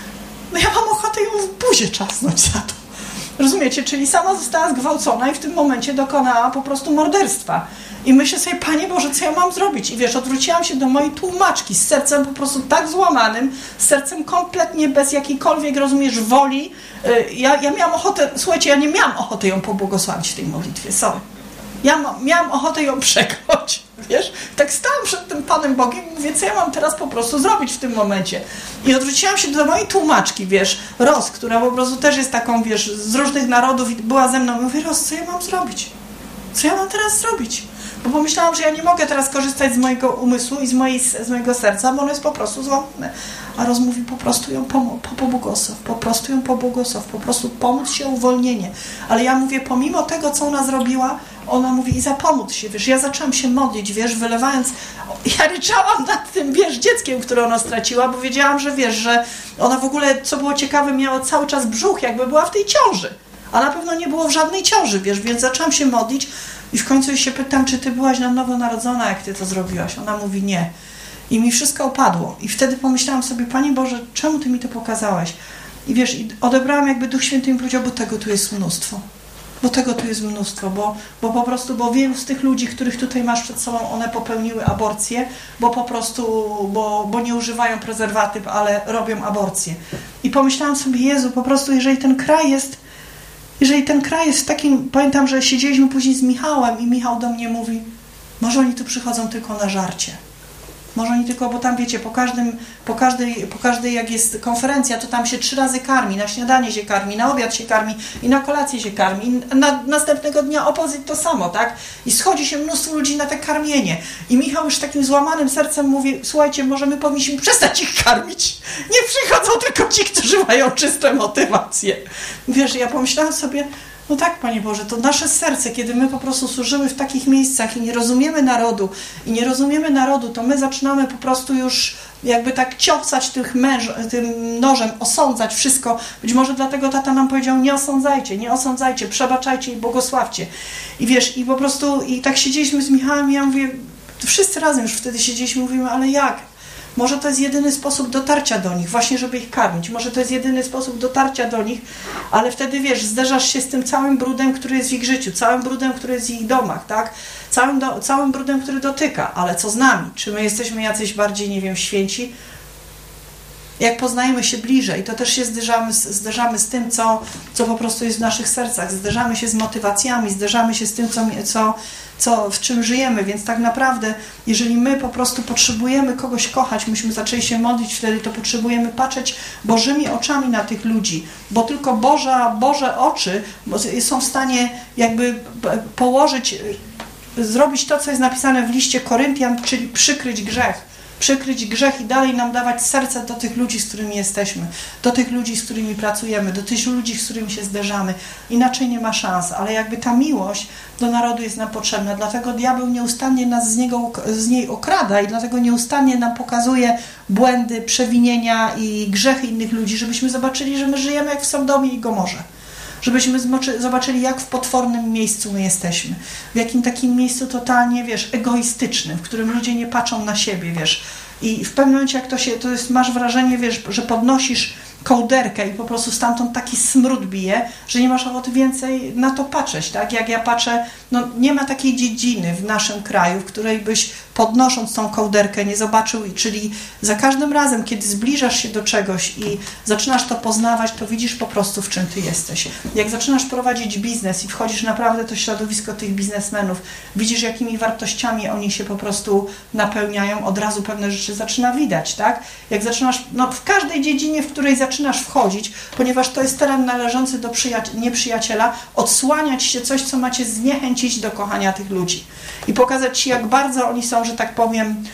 no ja mam ochotę ją w buzie czasnąć za to. Rozumiecie? Czyli sama została zgwałcona i w tym momencie dokonała po prostu morderstwa. I myślę sobie, Panie Boże, co ja mam zrobić? I wiesz, odwróciłam się do mojej tłumaczki z sercem po prostu tak złamanym, z sercem kompletnie bez jakiejkolwiek, rozumiesz, woli. Ja, ja miałam ochotę, słuchajcie, ja nie miałam ochoty ją pobłogosławić w tej modlitwie, sorry. Ja ma, miałam ochotę ją przekląć, wiesz? Tak stałam przed tym Panem Bogiem i mówię, co ja mam teraz po prostu zrobić w tym momencie? I odwróciłam się do mojej tłumaczki, wiesz, Ros, która po prostu też jest taką, wiesz, z różnych narodów i była ze mną. I mówię, Ros, co ja mam zrobić? Co ja mam teraz zrobić? Bo pomyślałam, że ja nie mogę teraz korzystać z mojego umysłu i z, mojej, z mojego serca, bo ono jest po prostu złamane. A Ros mówi, po prostu ją pobłogosław, po prostu ją pobłogosław, po prostu pomóc się uwolnienie. Ale ja mówię, pomimo tego, co ona zrobiła, ona mówi, i zapomóc się, wiesz, ja zaczęłam się modlić, wiesz, wylewając, ja ryczałam nad tym, wiesz, dzieckiem, które ona straciła, bo wiedziałam, że wiesz, że ona w ogóle, co było ciekawe, miała cały czas brzuch, jakby była w tej ciąży, a na pewno nie było w żadnej ciąży, wiesz, więc zaczęłam się modlić i w końcu się pytam, czy ty byłaś na nowo narodzona, jak ty to zrobiłaś? Ona mówi, nie. I mi wszystko opadło. I wtedy pomyślałam sobie, Panie Boże, czemu ty mi to pokazałeś? I wiesz, i odebrałam jakby Duch Święty i mi powiedział, bo tego tu jest mnóstwo. Bo tego tu jest mnóstwo, bo, bo po prostu, bo wielu z tych ludzi, których tutaj masz przed sobą, one popełniły aborcję, bo po prostu, bo, bo nie używają prezerwatyw, ale robią aborcję. I pomyślałam sobie, Jezu, po prostu jeżeli ten kraj jest, jeżeli ten kraj jest w takim, pamiętam, że siedzieliśmy później z Michałem i Michał do mnie mówi, może oni tu przychodzą tylko na żarcie. Może oni tylko, bo tam wiecie, po każdym, po każdej, po każdej jak jest konferencja, to tam się trzy razy karmi, na śniadanie się karmi, na obiad się karmi i na kolację się karmi. I na, następnego dnia opozyt to samo, tak? I schodzi się mnóstwo ludzi na te karmienie. I Michał już takim złamanym sercem mówi, słuchajcie, może my powinniśmy przestać ich karmić. Nie przychodzą tylko ci, którzy mają czyste motywacje. Wiesz, ja pomyślałam sobie, no tak, Panie Boże, to nasze serce, kiedy my po prostu służymy w takich miejscach i nie rozumiemy narodu, i nie rozumiemy narodu, to my zaczynamy po prostu już jakby tak ciosać tych męż, tym nożem, osądzać wszystko. Być może dlatego tata nam powiedział, nie osądzajcie, nie osądzajcie, przebaczajcie i błogosławcie. I wiesz, i po prostu, i tak siedzieliśmy z Michałem i ja mówię, wszyscy razem już wtedy siedzieliśmy, mówimy, ale jak? Może to jest jedyny sposób dotarcia do nich, właśnie żeby ich karmić. Może to jest jedyny sposób dotarcia do nich, ale wtedy, wiesz, zderzasz się z tym całym brudem, który jest w ich życiu, całym brudem, który jest w ich domach, tak? Całym, do, całym brudem, który dotyka. Ale co z nami? Czy my jesteśmy jacyś bardziej, nie wiem, święci? Jak poznajemy się bliżej, to też się zderzamy, zderzamy z tym, co, co po prostu jest w naszych sercach. Zderzamy się z motywacjami, zderzamy się z tym, co, co, co, w czym żyjemy. Więc tak naprawdę, jeżeli my po prostu potrzebujemy kogoś kochać, myśmy zaczęli się modlić wtedy, to potrzebujemy patrzeć Bożymi oczami na tych ludzi. Bo tylko Boża, Boże oczy są w stanie jakby położyć, zrobić to, co jest napisane w liście Koryntian, czyli przykryć grzech. Przykryć grzech i dalej nam dawać serce do tych ludzi, z którymi jesteśmy, do tych ludzi, z którymi pracujemy, do tych ludzi, z którymi się zderzamy. Inaczej nie ma szans, ale jakby ta miłość do narodu jest nam potrzebna, dlatego diabeł nieustannie nas z, niego, z niej okrada i dlatego nieustannie nam pokazuje błędy, przewinienia i grzechy innych ludzi, żebyśmy zobaczyli, że my żyjemy jak w Sodomie i Gomorze. Żebyśmy zobaczyli, jak w potwornym miejscu my jesteśmy. W jakim takim miejscu totalnie, wiesz, egoistycznym, w którym ludzie nie patrzą na siebie, wiesz. I w pewnym momencie, jak to się, to jest, masz wrażenie, wiesz, że podnosisz kołderkę i po prostu stamtąd taki smród bije, że nie masz ochoty więcej na to patrzeć, tak? Jak ja patrzę, no nie ma takiej dziedziny w naszym kraju, w której byś podnosząc tą kołderkę nie zobaczył, czyli za każdym razem, kiedy zbliżasz się do czegoś i zaczynasz to poznawać, to widzisz po prostu, w czym ty jesteś. Jak zaczynasz prowadzić biznes i wchodzisz naprawdę w to środowisko tych biznesmenów, widzisz, jakimi wartościami oni się po prostu napełniają, od razu pewne rzeczy zaczyna widać, tak? Jak zaczynasz, no w każdej dziedzinie, w której zaczynasz wchodzić, ponieważ to jest teren należący do przyjaci- nieprzyjaciela, odsłaniać się coś, co macie zniechęcić do kochania tych ludzi. I pokazać ci, jak bardzo oni są, że tak powiem,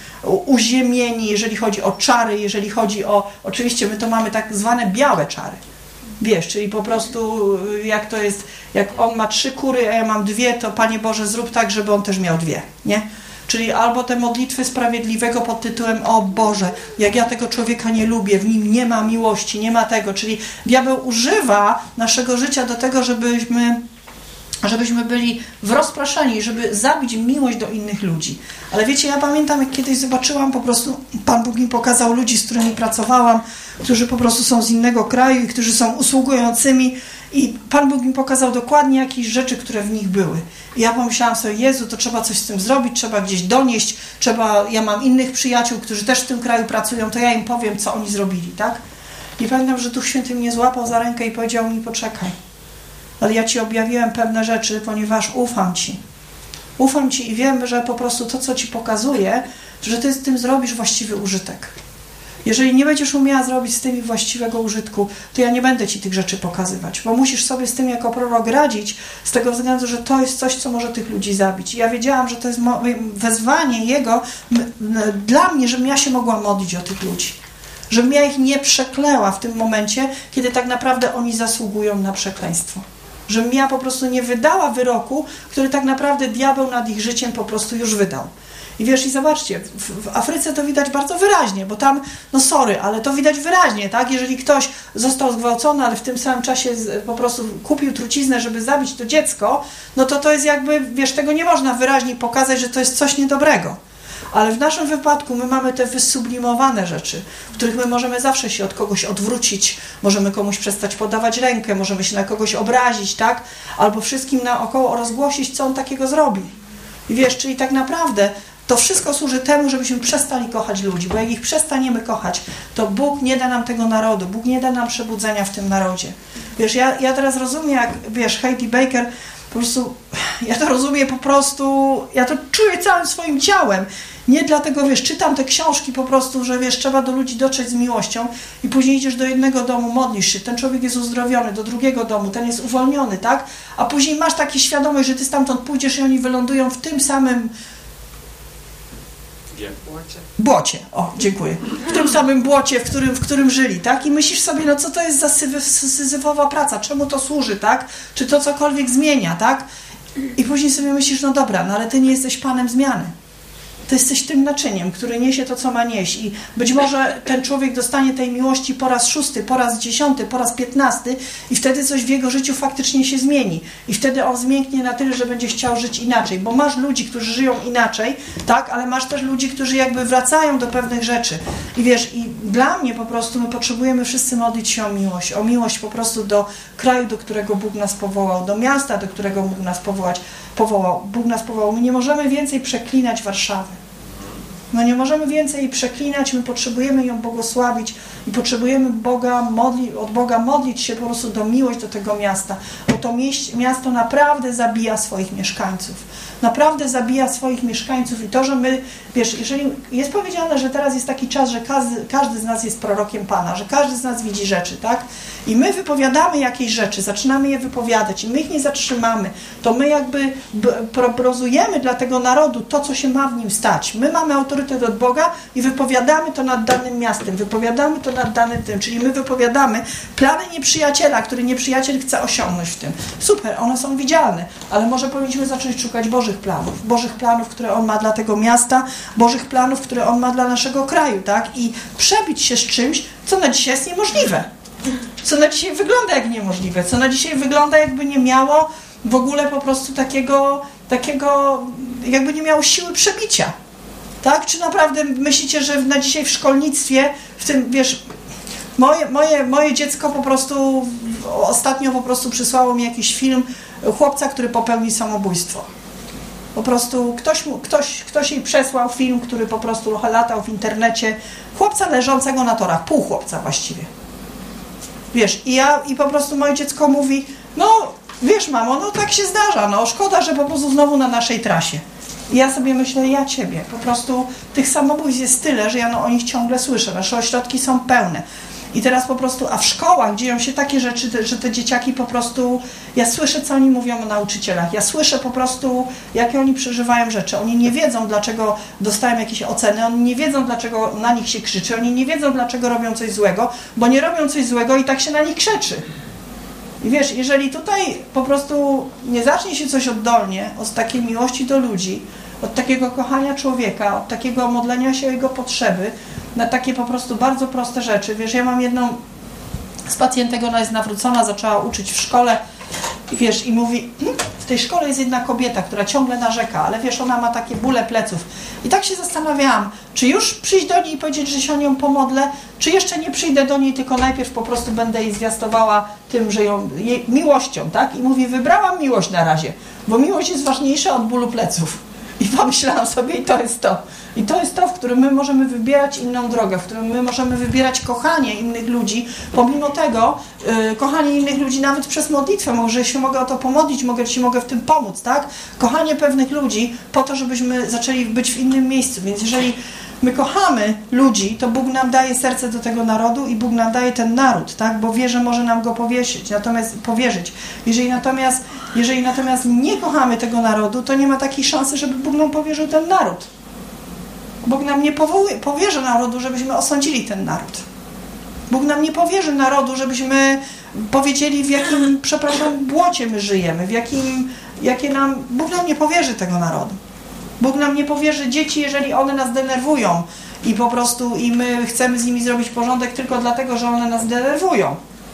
uziemieni, jeżeli chodzi o czary, jeżeli chodzi o... Oczywiście my to mamy tak zwane białe czary. Wiesz, czyli po prostu jak to jest, jak on ma trzy kury, a ja mam dwie, to Panie Boże, zrób tak, żeby on też miał dwie, nie? Czyli albo te modlitwy sprawiedliwego pod tytułem o Boże, jak ja tego człowieka nie lubię, w nim nie ma miłości, nie ma tego, czyli diabeł używa naszego życia do tego, żebyśmy żebyśmy byli w rozpraszaniu, żeby zabić miłość do innych ludzi. Ale wiecie, ja pamiętam, jak kiedyś zobaczyłam, po prostu Pan Bóg mi pokazał ludzi, z którymi pracowałam, którzy po prostu są z innego kraju i którzy są usługującymi i Pan Bóg mi pokazał dokładnie jakieś rzeczy, które w nich były. I ja pomyślałam sobie, Jezu, to trzeba coś z tym zrobić, trzeba gdzieś donieść, trzeba, ja mam innych przyjaciół, którzy też w tym kraju pracują, to ja im powiem, co oni zrobili, tak? I pamiętam, że Duch Święty mnie złapał za rękę i powiedział mi, poczekaj, ale ja Ci objawiłem pewne rzeczy, ponieważ ufam Ci. Ufam Ci i wiem, że po prostu to, co Ci pokazuję, że Ty z tym zrobisz właściwy użytek. Jeżeli nie będziesz umiała zrobić z tymi właściwego użytku, to ja nie będę Ci tych rzeczy pokazywać, bo musisz sobie z tym jako prorok radzić, z tego względu, że to jest coś, co może tych ludzi zabić. I ja wiedziałam, że to jest wezwanie Jego dla mnie, żebym ja się mogła modlić o tych ludzi. Żebym ja ich nie przeklęła w tym momencie, kiedy tak naprawdę oni zasługują na przekleństwo. Żebym ja po prostu nie wydała wyroku, który tak naprawdę diabeł nad ich życiem po prostu już wydał. I wiesz, i zobaczcie, w, w Afryce to widać bardzo wyraźnie, bo tam, no sorry, ale to widać wyraźnie, tak? Jeżeli ktoś został zgwałcony, ale w tym samym czasie z, po prostu kupił truciznę, żeby zabić to dziecko, no to to jest jakby, wiesz, tego nie można wyraźnie pokazać, że to jest coś niedobrego. Ale w naszym wypadku my mamy te wysublimowane rzeczy, w których my możemy zawsze się od kogoś odwrócić, możemy komuś przestać podawać rękę, możemy się na kogoś obrazić, tak? Albo wszystkim naokoło rozgłosić, co on takiego zrobi. I wiesz, czyli tak naprawdę to wszystko służy temu, żebyśmy przestali kochać ludzi, bo jak ich przestaniemy kochać, to Bóg nie da nam tego narodu, Bóg nie da nam przebudzenia w tym narodzie. Wiesz, ja, ja teraz rozumiem, jak, wiesz, Heidi Baker, po prostu, ja to rozumiem po prostu, ja to czuję całym swoim ciałem. Nie dlatego, wiesz, czytam te książki po prostu, że wiesz, trzeba do ludzi dotrzeć z miłością i później idziesz do jednego domu, modlisz się, ten człowiek jest uzdrowiony, do drugiego domu, ten jest uwolniony, tak? A później masz takie świadomość, że ty stamtąd pójdziesz i oni wylądują w tym samym błocie. Błocie, o, dziękuję. W tym samym błocie, w którym, w którym żyli, tak? I myślisz sobie, no co to jest za syzyfowa praca, czemu to służy, tak? Czy to cokolwiek zmienia, tak? I później sobie myślisz, no dobra, no ale ty nie jesteś panem zmiany. Ty jesteś tym naczyniem, który niesie to, co ma nieść. I być może ten człowiek dostanie tej miłości po raz szósty, po raz dziesiąty, po raz piętnasty i wtedy coś w jego życiu faktycznie się zmieni. I wtedy on zmięknie na tyle, że będzie chciał żyć inaczej. Bo masz ludzi, którzy żyją inaczej, tak, ale masz też ludzi, którzy jakby wracają do pewnych rzeczy. I wiesz, i dla mnie po prostu my potrzebujemy wszyscy modlić się o miłość. O miłość po prostu do kraju, do którego Bóg nas powołał, do miasta, do którego mógł nas powołać. Powołał. Bóg nas powołał. My nie możemy więcej przeklinać Warszawy. No nie możemy więcej jej przeklinać, my potrzebujemy ją błogosławić i potrzebujemy Boga modli, od Boga modlić się po prostu do miłość do tego miasta, bo to mieś, miasto naprawdę zabija swoich mieszkańców. Naprawdę zabija swoich mieszkańców i to, że my, wiesz, jeżeli jest powiedziane, że teraz jest taki czas, że każdy, każdy z nas jest prorokiem Pana, że każdy z nas widzi rzeczy, tak? I my wypowiadamy jakieś rzeczy, zaczynamy je wypowiadać i my ich nie zatrzymamy, to my jakby prozujemy dla tego narodu to, co się ma w nim stać. My mamy autorytet od Boga i wypowiadamy to nad danym miastem, wypowiadamy to nad danym tym, czyli my wypowiadamy plany nieprzyjaciela, który nieprzyjaciel chce osiągnąć w tym. Super, one są widzialne, ale może powinniśmy zacząć szukać Bożych planów, Bożych planów, które On ma dla tego miasta, Bożych planów, które On ma dla naszego kraju, tak? I przebić się z czymś, co na dzisiaj jest niemożliwe. Co na dzisiaj wygląda jak niemożliwe, co na dzisiaj wygląda jakby nie miało w ogóle po prostu takiego, takiego jakby nie miało siły przebicia. Tak? Czy naprawdę myślicie, że na dzisiaj w szkolnictwie, w tym, wiesz, moje, moje, moje dziecko po prostu ostatnio po prostu przysłało mi jakiś film chłopca, który popełnił samobójstwo. Po prostu ktoś, mu, ktoś, ktoś jej przesłał film, który po prostu latał w internecie, chłopca leżącego na torach, pół chłopca właściwie. Wiesz, i ja, i po prostu moje dziecko mówi, no wiesz mamo, no tak się zdarza, no szkoda, że po prostu znowu na naszej trasie. I ja sobie myślę, ja ciebie, po prostu tych samobójstw jest tyle, że ja no, o nich ciągle słyszę, nasze ośrodki są pełne. I teraz po prostu, a w szkołach dzieją się takie rzeczy, że te dzieciaki po prostu, ja słyszę, co oni mówią o nauczycielach, ja słyszę po prostu, jakie oni przeżywają rzeczy. Oni nie wiedzą, dlaczego dostają jakieś oceny, oni nie wiedzą, dlaczego na nich się krzyczy, oni nie wiedzą, dlaczego robią coś złego, bo nie robią coś złego i tak się na nich krzyczy. I wiesz, jeżeli tutaj po prostu nie zacznie się coś oddolnie od takiej miłości do ludzi, od takiego kochania człowieka, od takiego modlenia się o jego potrzeby, na takie po prostu bardzo proste rzeczy. Wiesz, ja mam jedną z pacjentek, ona jest nawrócona, zaczęła uczyć w szkole i wiesz, i mówi, w tej szkole jest jedna kobieta, która ciągle narzeka, ale wiesz, ona ma takie bóle pleców. I tak się zastanawiałam, czy już przyjść do niej i powiedzieć, że się o nią pomodlę, czy jeszcze nie przyjdę do niej, tylko najpierw po prostu będę jej zwiastowała tym, że ją, jej miłością, tak? I mówi, wybrałam miłość na razie, bo miłość jest ważniejsza od bólu pleców. I pomyślałam sobie, i to jest to. I to jest to, w którym my możemy wybierać inną drogę, w którym my możemy wybierać kochanie innych ludzi, pomimo tego, yy, kochanie innych ludzi nawet przez modlitwę, może się mogę o to pomodlić, mogę Ci mogę w tym pomóc, tak? Kochanie pewnych ludzi po to, żebyśmy zaczęli być w innym miejscu, więc jeżeli my kochamy ludzi, to Bóg nam daje serce do tego narodu i Bóg nam daje ten naród, tak? Bo wie, że może nam go powiesić, natomiast powierzyć. Jeżeli natomiast, jeżeli natomiast nie kochamy tego narodu, to nie ma takiej szansy, żeby Bóg nam powierzył ten naród. Bóg nam nie powołuje, powierzy narodu, żebyśmy osądzili ten naród. Bóg nam nie powierzy narodu, żebyśmy powiedzieli, w jakim, przepraszam, błocie my żyjemy, w jakim, jakie nam, Bóg nam nie powierzy tego narodu. Bóg nam nie powierzy dzieci, jeżeli one nas denerwują i po prostu i my chcemy z nimi zrobić porządek tylko dlatego, że one nas denerwują.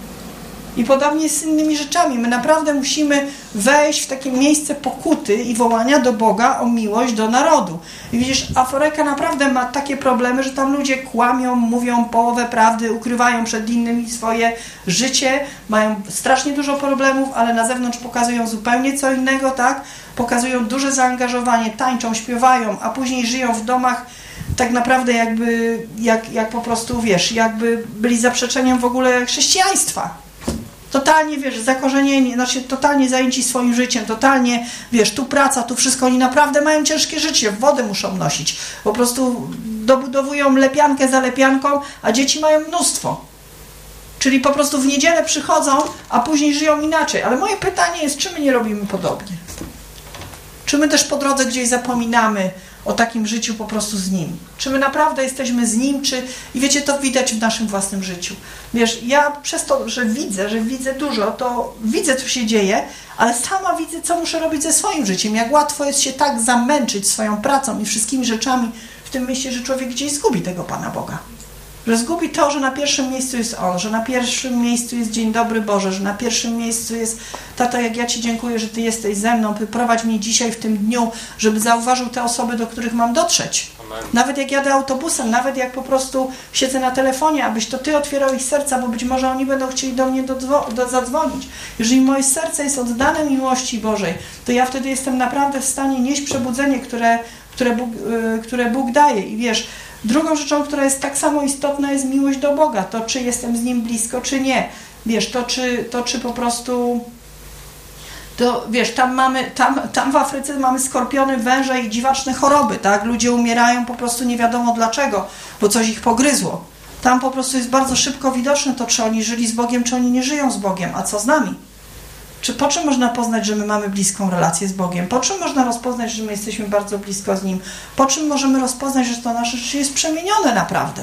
I podobnie z innymi rzeczami. My naprawdę musimy wejść w takie miejsce pokuty i wołania do Boga o miłość do narodu. I widzisz, Afryka naprawdę ma takie problemy, że tam ludzie kłamią, mówią połowę prawdy, ukrywają przed innymi swoje życie, mają strasznie dużo problemów, ale na zewnątrz pokazują zupełnie co innego, tak? Pokazują duże zaangażowanie, tańczą, śpiewają, a później żyją w domach tak naprawdę jakby, jak, jak po prostu, wiesz, jakby byli zaprzeczeniem w ogóle chrześcijaństwa. Totalnie, wiesz, zakorzenieni, znaczy totalnie zajęci swoim życiem, totalnie, wiesz, tu praca, tu wszystko, oni naprawdę mają ciężkie życie, wodę muszą nosić, po prostu dobudowują lepiankę za lepianką, a dzieci mają mnóstwo. Czyli po prostu w niedzielę przychodzą, a później żyją inaczej. Ale moje pytanie jest, czy my nie robimy podobnie? Czy my też po drodze gdzieś zapominamy o takim życiu po prostu z Nim? Czy my naprawdę jesteśmy z Nim? Czy... I wiecie, to widać w naszym własnym życiu. Wiesz, ja przez to, że widzę, że widzę dużo, to widzę, co się dzieje, ale sama widzę, co muszę robić ze swoim życiem. Jak łatwo jest się tak zamęczyć swoją pracą i wszystkimi rzeczami w tym myśli, że człowiek gdzieś zgubi tego Pana Boga. Że zgubi to, że na pierwszym miejscu jest On, że na pierwszym miejscu jest Dzień Dobry Boże, że na pierwszym miejscu jest Tato, jak ja Ci dziękuję, że Ty jesteś ze mną, prowadź mnie dzisiaj w tym dniu, żeby zauważył te osoby, do których mam dotrzeć. Amen. Nawet jak jadę autobusem, nawet jak po prostu siedzę na telefonie, abyś to Ty otwierał ich serca, bo być może oni będą chcieli do mnie do, do, zadzwonić. Jeżeli moje serce jest oddane miłości Bożej, to ja wtedy jestem naprawdę w stanie nieść przebudzenie, które, które, Bóg, yy, które Bóg daje. I wiesz, drugą rzeczą, która jest tak samo istotna, jest miłość do Boga. To, czy jestem z Nim blisko, czy nie. Wiesz, to czy, to, czy po prostu... To, wiesz, tam mamy, tam, tam w Afryce mamy skorpiony, węże i dziwaczne choroby, tak? Ludzie umierają po prostu nie wiadomo dlaczego, bo coś ich pogryzło. Tam po prostu jest bardzo szybko widoczne to, czy oni żyli z Bogiem, czy oni nie żyją z Bogiem, a co z nami? Czy po czym można poznać, że my mamy bliską relację z Bogiem? Po czym można rozpoznać, że my jesteśmy bardzo blisko z Nim? Po czym możemy rozpoznać, że to nasze życie jest przemienione naprawdę?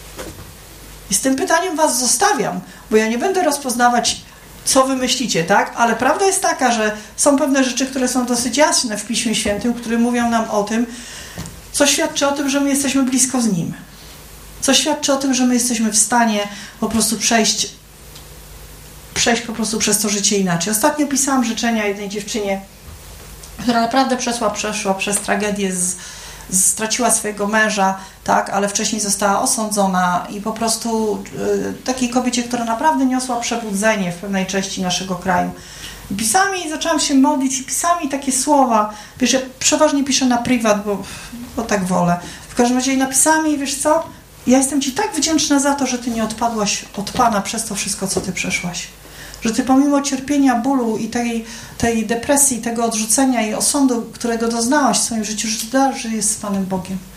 I z tym pytaniem Was zostawiam, bo ja nie będę rozpoznawać, co wy myślicie, tak? Ale prawda jest taka, że są pewne rzeczy, które są dosyć jasne w Piśmie Świętym, które mówią nam o tym, co świadczy o tym, że my jesteśmy blisko z Nim. Co świadczy o tym, że my jesteśmy w stanie po prostu przejść przejść po prostu przez to życie inaczej. Ostatnio pisałam życzenia jednej dziewczynie, która naprawdę przeszła, przeszła przez tragedię, z, z, straciła swojego męża, tak, ale wcześniej została osądzona i po prostu y, takiej kobiecie, która naprawdę niosła przebudzenie w pewnej części naszego kraju. I pisałam jej, zaczęłam się modlić i pisałam jej takie słowa. Wiesz, ja przeważnie piszę na prywat, bo, bo tak wolę. W każdym razie napisałam jej, wiesz co, ja jestem Ci tak wdzięczna za to, że Ty nie odpadłaś od Pana przez to wszystko, co Ty przeszłaś. Że Ty pomimo cierpienia, bólu i tej, tej depresji, tego odrzucenia i osądu, którego doznałaś w swoim życiu, że Ty dalej żyjesz z Panem Bogiem.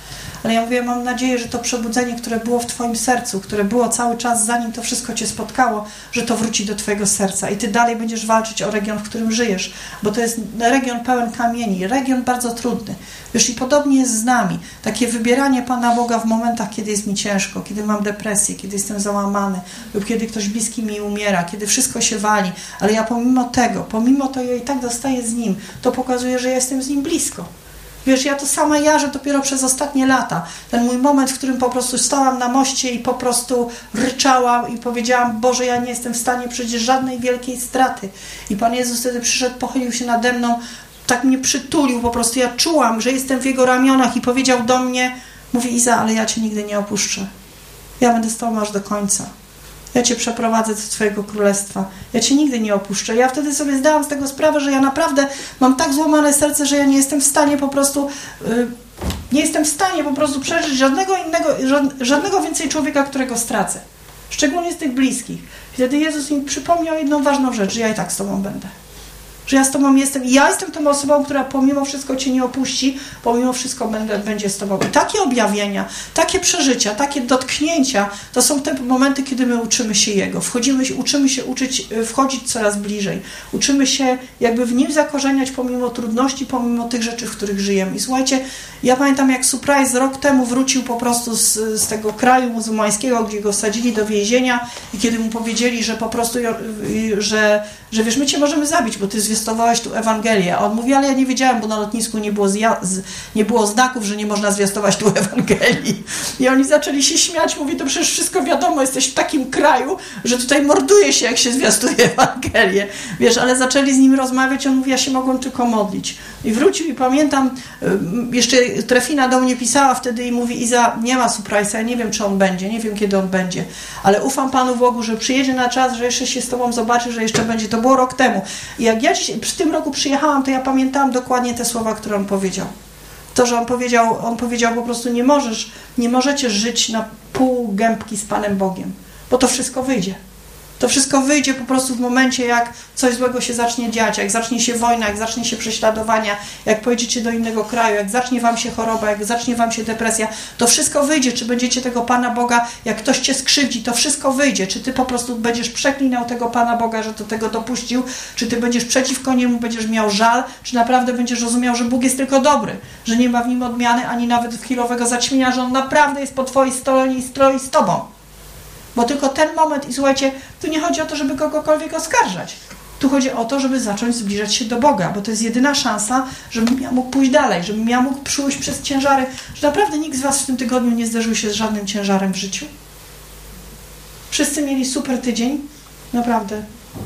ale ja mówię, mam nadzieję, że to przebudzenie, które było w twoim sercu, które było cały czas, zanim to wszystko cię spotkało, że to wróci do twojego serca i ty dalej będziesz walczyć o region, w którym żyjesz, bo to jest region pełen kamieni, region bardzo trudny. Wiesz, i podobnie jest z nami. Takie wybieranie Pana Boga w momentach, kiedy jest mi ciężko, kiedy mam depresję, kiedy jestem załamany lub kiedy ktoś bliski mi umiera, kiedy wszystko się wali, ale ja pomimo tego, pomimo to ja i tak dostaję z Nim, to pokazuje, że ja jestem z Nim blisko. Wiesz, ja to sama jarzę dopiero przez ostatnie lata. Ten mój moment, w którym po prostu stałam na moście i po prostu ryczałam i powiedziałam, Boże, ja nie jestem w stanie przecież żadnej wielkiej straty. I Pan Jezus wtedy przyszedł, pochylił się nade mną, tak mnie przytulił po prostu. Ja czułam, że jestem w Jego ramionach i powiedział do mnie, mówi, Iza, ale ja Cię nigdy nie opuszczę. Ja będę z Tobą aż do końca. Ja Cię przeprowadzę do Twojego królestwa. Ja Cię nigdy nie opuszczę. Ja wtedy sobie zdałam z tego sprawę, że ja naprawdę mam tak złamane serce, że ja nie jestem w stanie po prostu, yy, nie jestem w stanie po prostu przeżyć żadnego innego, żadnego więcej człowieka, którego stracę. Szczególnie z tych bliskich. Wtedy Jezus mi przypomniał jedną ważną rzecz, że ja i tak z Tobą będę. Że ja z Tobą jestem i ja jestem tą osobą, która pomimo wszystko Cię nie opuści, pomimo wszystko będę, będzie z Tobą. I takie objawienia, takie przeżycia, takie dotknięcia, to są te momenty, kiedy my uczymy się Jego. Wchodzimy, uczymy się uczyć, wchodzić coraz bliżej. Uczymy się jakby w Nim zakorzeniać pomimo trudności, pomimo tych rzeczy, w których żyjemy. I słuchajcie, ja pamiętam, jak Surprise rok temu wrócił po prostu z, z tego kraju muzułmańskiego, gdzie go wsadzili do więzienia i kiedy mu powiedzieli, że po prostu, że, że wiesz, my Cię możemy zabić, bo Ty zwiastowałeś tu Ewangelię. A on mówi, ale ja nie wiedziałem, bo na lotnisku nie było, zja- z, nie było znaków, że nie można zwiastować tu Ewangelii. I oni zaczęli się śmiać, mówi, to przecież wszystko wiadomo, jesteś w takim kraju, że tutaj morduje się, jak się zwiastuje Ewangelię. Wiesz, ale zaczęli z nim rozmawiać, on mówi, ja się mogłem tylko modlić. I wrócił i pamiętam, jeszcze Trefina do mnie pisała wtedy i mówi, Iza, nie ma Surprise'a, ja nie wiem, czy on będzie, nie wiem, kiedy on będzie, ale ufam Panu Bogu, że przyjedzie na czas, że jeszcze się z Tobą zobaczy, że jeszcze będzie. To było rok temu. I jak ja w tym roku przyjechałam, to ja pamiętałam dokładnie te słowa, które on powiedział. To, że on powiedział, on powiedział po prostu, nie możesz, nie możecie żyć na pół gębki z Panem Bogiem, bo to wszystko wyjdzie. To wszystko wyjdzie po prostu w momencie, jak coś złego się zacznie dziać, jak zacznie się wojna, jak zacznie się prześladowania, jak pojedziecie do innego kraju, jak zacznie wam się choroba, jak zacznie wam się depresja, to wszystko wyjdzie. Czy będziecie tego Pana Boga, jak ktoś cię skrzywdzi, to wszystko wyjdzie. Czy ty po prostu będziesz przeklinał tego Pana Boga, że do tego dopuścił, czy ty będziesz przeciwko niemu, będziesz miał żal, czy naprawdę będziesz rozumiał, że Bóg jest tylko dobry, że nie ma w nim odmiany, ani nawet chwilowego zaćmienia, że on naprawdę jest po twojej stronie i stroi z tobą. Bo tylko ten moment, i słuchajcie, tu nie chodzi o to, żeby kogokolwiek oskarżać. Tu chodzi o to, żeby zacząć zbliżać się do Boga, bo to jest jedyna szansa, żebym ja mógł pójść dalej, żebym ja mógł przyjść przez ciężary. Że naprawdę nikt z was w tym tygodniu nie zderzył się z żadnym ciężarem w życiu? Wszyscy mieli super tydzień? Naprawdę.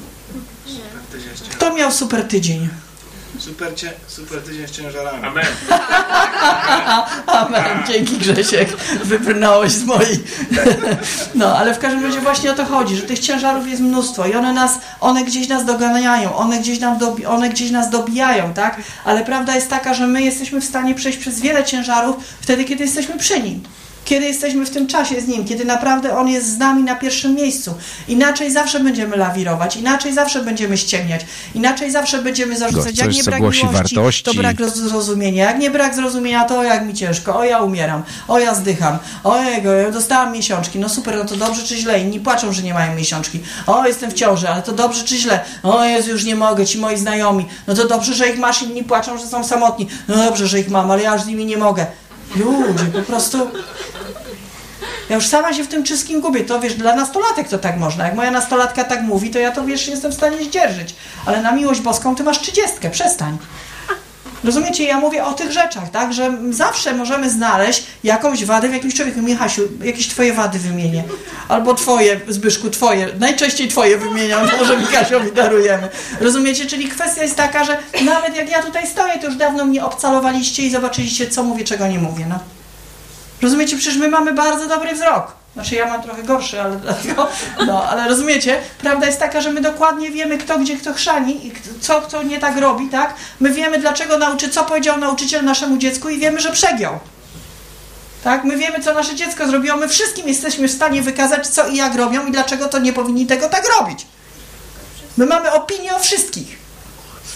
Kto miał super tydzień? Super, cie, super tydzień z ciężarami. Amen. Amen. Dzięki, Grzesiek. Wybrnąłeś z mojej. No, ale w każdym razie właśnie o to chodzi, że tych ciężarów jest mnóstwo i one nas, one gdzieś nas doganiają, one gdzieś, nam dobi, one gdzieś nas dobijają, tak? Ale prawda jest taka, że my jesteśmy w stanie przejść przez wiele ciężarów wtedy, kiedy jesteśmy przy Nim. Kiedy jesteśmy w tym czasie z Nim, kiedy naprawdę On jest z nami na pierwszym miejscu. Inaczej zawsze będziemy lawirować, inaczej zawsze będziemy ściemniać, inaczej zawsze będziemy zarzucać. Gość, jak nie brak miłości, wartości. to brak zrozumienia. Jak nie brak zrozumienia, to o jak mi ciężko, o ja umieram, o ja zdycham, o jego, ja dostałam miesiączki, no super, no to dobrze czy źle? Inni płaczą, że nie mają miesiączki. O, jestem w ciąży, ale to dobrze czy źle? O Jezu, już nie mogę, ci moi znajomi. No to dobrze, że ich masz, inni płaczą, że są samotni. No dobrze, że ich mam, ale ja już z nimi nie mogę. Ludzie, po prostu... Ja już sama się w tym wszystkim gubię. To wiesz, dla nastolatek to tak można. Jak moja nastolatka tak mówi, to ja to wiesz, jestem w stanie zdzierżyć. Ale na miłość boską ty masz trzydziestkę, przestań. Rozumiecie? Ja mówię o tych rzeczach, tak? Że zawsze możemy znaleźć jakąś wadę w jakimś człowieku. Michasiu, jakieś twoje wady wymienię. Albo twoje, Zbyszku, twoje. Najczęściej twoje wymieniam, może Michasiowi darujemy. Rozumiecie? Czyli kwestia jest taka, że nawet jak ja tutaj stoję, to już dawno mnie obcalowaliście i zobaczyliście, co mówię, czego nie mówię. No. Rozumiecie? Przecież my mamy bardzo dobry wzrok. Znaczy ja mam trochę gorszy, ale dlatego, no, ale rozumiecie? Prawda jest taka, że my dokładnie wiemy, kto gdzie kto chrzani i co kto nie tak robi, tak? My wiemy, dlaczego nauczy, co powiedział nauczyciel naszemu dziecku i wiemy, że przegiął. Tak? My wiemy, co nasze dziecko zrobiło. My wszystkim jesteśmy w stanie wykazać, co i jak robią i dlaczego to nie powinni tego tak robić. My mamy opinię o wszystkich.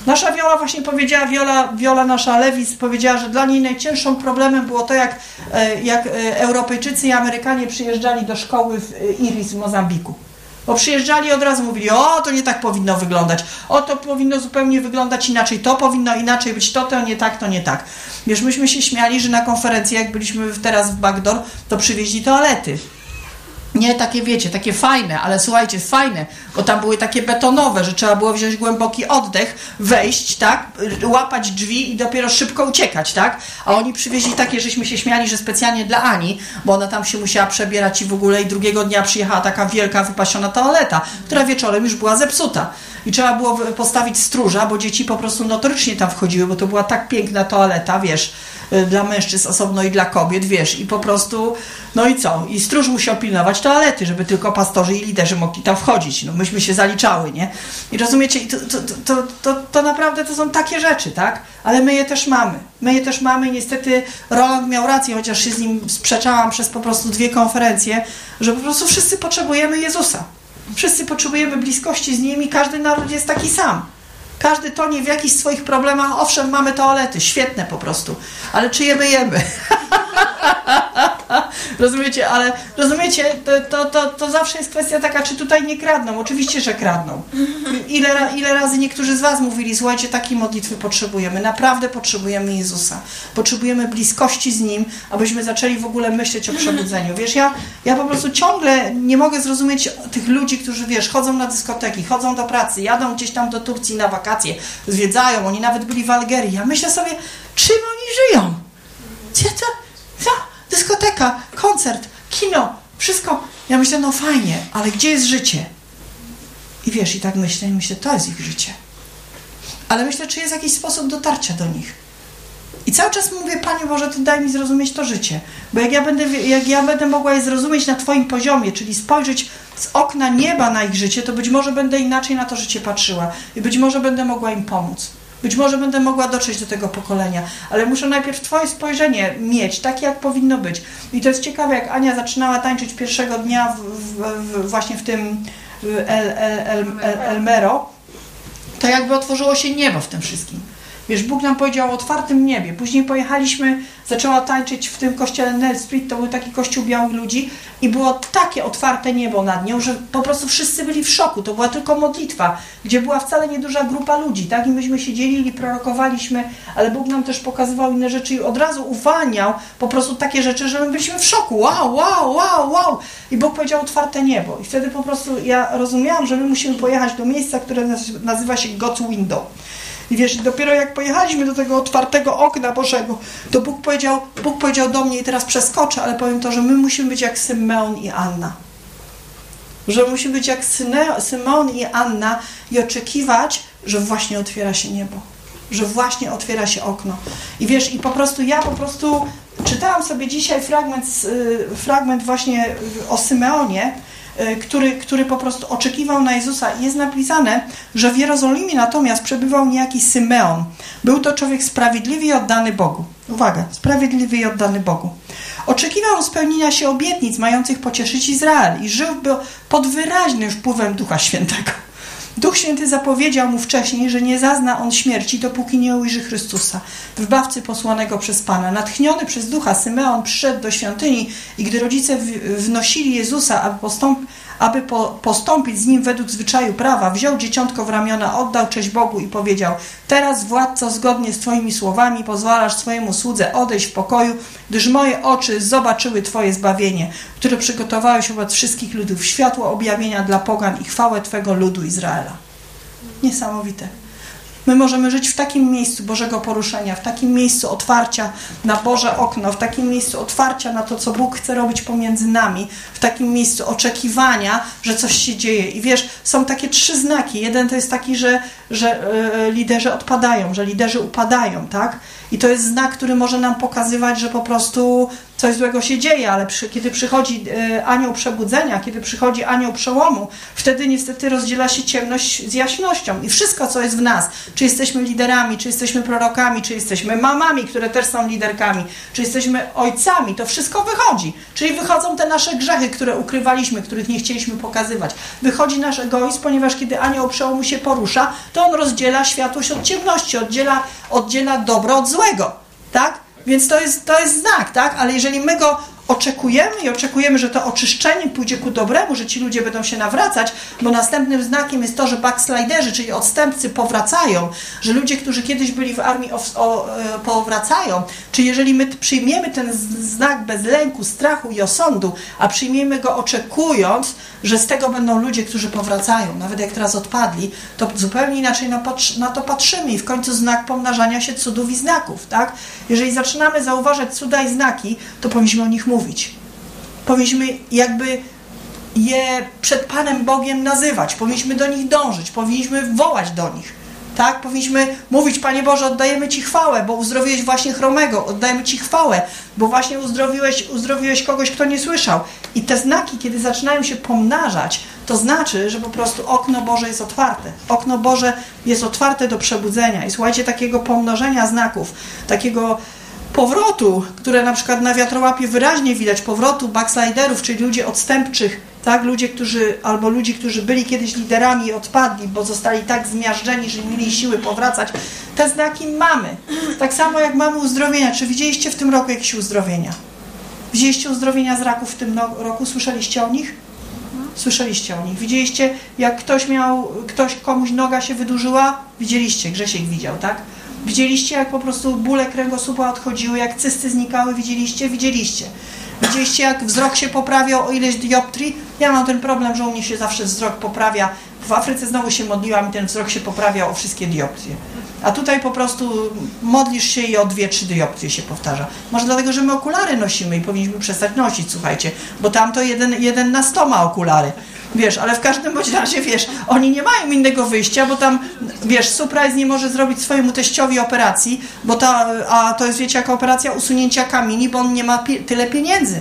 Nasza Wiola właśnie powiedziała, Wiola, Wiola nasza Lewis powiedziała, że dla niej najcięższym problemem było to, jak, jak Europejczycy i Amerykanie przyjeżdżali do szkoły w Iris w Mozambiku. Bo przyjeżdżali i od razu mówili, o, to nie tak powinno wyglądać, o, to powinno zupełnie wyglądać inaczej, to powinno inaczej być, to, to nie tak, to nie tak. Wiesz, myśmy się śmiali, że na konferencji, jak byliśmy teraz w Backdoor, to przywieźli toalety. Nie takie, wiecie, takie fajne, ale słuchajcie, fajne, bo tam były takie betonowe, że trzeba było wziąć głęboki oddech, wejść, tak, łapać drzwi i dopiero szybko uciekać, tak, a oni przywieźli takie, żeśmy się śmiali, że specjalnie dla Ani, bo ona tam się musiała przebierać i w ogóle i drugiego dnia przyjechała taka wielka, wypasiona toaleta, która wieczorem już była zepsuta i trzeba było postawić stróża, bo dzieci po prostu notorycznie tam wchodziły, bo to była tak piękna toaleta, wiesz, dla mężczyzn osobno i dla kobiet, wiesz, i po prostu, no i co? I stróż musiał pilnować toalety, żeby tylko pastorzy i liderzy mogli tam wchodzić. No myśmy się zaliczały, nie? I rozumiecie, to, to, to, to, to naprawdę to są takie rzeczy, tak? Ale my je też mamy. My je też mamy i niestety Roland miał rację, chociaż się z nim sprzeczałam przez po prostu dwie konferencje, że po prostu wszyscy potrzebujemy Jezusa. Wszyscy potrzebujemy bliskości z Nim i każdy naród jest taki sam. Każdy tonie w jakichś swoich problemach. Owszem, mamy toalety, świetne po prostu, ale czy je myjemy? Rozumiecie, ale rozumiecie, to, to, to, to zawsze jest kwestia taka, czy tutaj nie kradną. Oczywiście, że kradną. Ile, ile razy niektórzy z was mówili, słuchajcie, takiej modlitwy potrzebujemy. Naprawdę potrzebujemy Jezusa. Potrzebujemy bliskości z Nim, abyśmy zaczęli w ogóle myśleć o przebudzeniu. Wiesz, ja, ja po prostu ciągle nie mogę zrozumieć tych ludzi, którzy, wiesz, chodzą na dyskoteki, chodzą do pracy, jadą gdzieś tam do Turcji na wakacje, zwiedzają, oni nawet byli w Algerii. Ja myślę sobie, czym oni żyją? Gdzie to? Co? Dyskoteka, koncert, kino, wszystko. Ja myślę, no fajnie, ale gdzie jest życie? I wiesz, i tak myślę, i myślę, to jest ich życie. Ale myślę, czy jest jakiś sposób dotarcia do nich. I cały czas mówię, Panie Boże, Ty daj mi zrozumieć to życie. Bo jak ja będę, jak ja będę mogła je zrozumieć na Twoim poziomie, czyli spojrzeć z okna nieba na ich życie, to być może będę inaczej na to życie patrzyła. I być może będę mogła im pomóc. Być może będę mogła dotrzeć do tego pokolenia, ale muszę najpierw Twoje spojrzenie mieć, takie jak powinno być. I to jest ciekawe, jak Ania zaczynała tańczyć pierwszego dnia w, w, w, właśnie w tym El, El, El, El, Elmero, to jakby otworzyło się niebo w tym wszystkim. Wiesz, Bóg nam powiedział o otwartym niebie. Później pojechaliśmy, zaczęła tańczyć w tym kościele Nell Street, to był taki kościół białych ludzi i było takie otwarte niebo nad nią, że po prostu wszyscy byli w szoku. To była tylko modlitwa, gdzie była wcale nieduża grupa ludzi, tak? I myśmy się dzielili, prorokowaliśmy, ale Bóg nam też pokazywał inne rzeczy i od razu uwalniał po prostu takie rzeczy, że my byliśmy w szoku. Wow, wow, wow, wow. I Bóg powiedział otwarte niebo. I wtedy po prostu ja rozumiałam, że my musimy pojechać do miejsca, które nazywa się God's Window. I wiesz, dopiero jak pojechaliśmy do tego otwartego okna Bożego, to Bóg powiedział, Bóg powiedział do mnie i teraz przeskoczę, ale powiem to, że my musimy być jak Symeon i Anna. Że musimy być jak Symeon i Anna i oczekiwać, że właśnie otwiera się niebo. Że właśnie otwiera się okno. I wiesz, i po prostu ja po prostu czytałam sobie dzisiaj fragment, fragment właśnie o Symeonie, Który, który po prostu oczekiwał na Jezusa. I jest napisane, że w Jerozolimie natomiast przebywał niejaki Symeon. Był to człowiek sprawiedliwy i oddany Bogu. Uwaga, sprawiedliwy i oddany Bogu. Oczekiwał spełnienia się obietnic mających pocieszyć Izrael i żył pod wyraźnym wpływem Ducha Świętego. Duch Święty zapowiedział mu wcześniej, że nie zazna on śmierci, dopóki nie ujrzy Chrystusa, wybawcy posłanego przez Pana. Natchniony przez Ducha, Symeon przyszedł do świątyni i gdy rodzice wnosili Jezusa, aby, postąp, aby po, postąpić z nim według zwyczaju prawa, wziął dzieciątko w ramiona, oddał cześć Bogu i powiedział: teraz, władco, zgodnie z Twoimi słowami pozwalasz swojemu słudze odejść w pokoju, gdyż moje oczy zobaczyły Twoje zbawienie, które przygotowałeś wobec wszystkich ludów, światło objawienia dla pogan i chwałę Twego ludu Izraela. Niesamowite. My możemy żyć w takim miejscu Bożego poruszenia, w takim miejscu otwarcia na Boże okno, w takim miejscu otwarcia na to, co Bóg chce robić pomiędzy nami, w takim miejscu oczekiwania, że coś się dzieje. I wiesz, są takie trzy znaki. Jeden to jest taki, że, że yy, liderzy odpadają, że liderzy upadają, tak? I to jest znak, który może nam pokazywać, że po prostu coś złego się dzieje, ale przy, kiedy przychodzi e, anioł przebudzenia, kiedy przychodzi anioł przełomu, wtedy niestety rozdziela się ciemność z jaśnością i wszystko, co jest w nas, czy jesteśmy liderami, czy jesteśmy prorokami, czy jesteśmy mamami, które też są liderkami, czy jesteśmy ojcami, to wszystko wychodzi. Czyli wychodzą te nasze grzechy, które ukrywaliśmy, których nie chcieliśmy pokazywać. Wychodzi nasz egoizm, ponieważ kiedy anioł przełomu się porusza, to on rozdziela światłość od ciemności, oddziela, oddziela dobro od złego, tak? Więc to jest, to jest znak, tak? Ale jeżeli my go oczekujemy i oczekujemy, że to oczyszczenie pójdzie ku dobremu, że ci ludzie będą się nawracać, bo następnym znakiem jest to, że backsliderzy, czyli odstępcy powracają, że ludzie, którzy kiedyś byli w armii o, o, powracają, czy jeżeli my przyjmiemy ten znak bez lęku, strachu i osądu, a przyjmiemy go oczekując, że z tego będą ludzie, którzy powracają, nawet jak teraz odpadli, to zupełnie inaczej na, na to patrzymy i w końcu znak pomnażania się cudów i znaków, tak? Jeżeli zaczynamy zauważać cuda i znaki, to powinniśmy o nich mówić. Powinniśmy jakby je przed Panem Bogiem nazywać, powinniśmy do nich dążyć, powinniśmy wołać do nich, tak? Powinniśmy mówić: Panie Boże, oddajemy Ci chwałę, bo uzdrowiłeś właśnie chromego, oddajemy Ci chwałę, bo właśnie uzdrowiłeś, uzdrowiłeś kogoś, kto nie słyszał. I te znaki, kiedy zaczynają się pomnażać, to znaczy, że po prostu okno Boże jest otwarte. Okno Boże jest otwarte do przebudzenia. I słuchajcie, takiego pomnożenia znaków, takiego powrotu, które na przykład na wiatrołapie wyraźnie widać, powrotu backsliderów, czyli ludzi odstępczych, tak, ludzie, którzy, albo ludzi, którzy byli kiedyś liderami i odpadli, bo zostali tak zmiażdżeni, że nie mieli siły powracać. Te znaki mamy. Tak samo jak mamy uzdrowienia. Czy widzieliście w tym roku jakieś uzdrowienia? Widzieliście uzdrowienia z raków w tym roku? Słyszeliście o nich? Słyszeliście o nich. Widzieliście, jak ktoś miał, ktoś komuś noga się wydłużyła? Widzieliście, Grzesiek widział, tak? Widzieliście, jak po prostu bóle kręgosłupa odchodziły, jak cysty znikały? Widzieliście? Widzieliście. Widzieliście, jak wzrok się poprawiał o ileś dioptrii? Ja mam ten problem, że u mnie się zawsze wzrok poprawia. W Afryce znowu się modliłam i ten wzrok się poprawiał o wszystkie dioptrie. A tutaj po prostu modlisz się i o dwie, trzy dioptrie się powtarza. Może dlatego, że my okulary nosimy i powinniśmy przestać nosić, słuchajcie, bo tam to jeden, jeden na sto ma okulary. Wiesz, ale w każdym bądź razie, wiesz, oni nie mają innego wyjścia, bo tam, wiesz, Surprise nie może zrobić swojemu teściowi operacji, bo ta, a to jest, wiecie, jaka operacja usunięcia kamieni, bo on nie ma pi- tyle pieniędzy.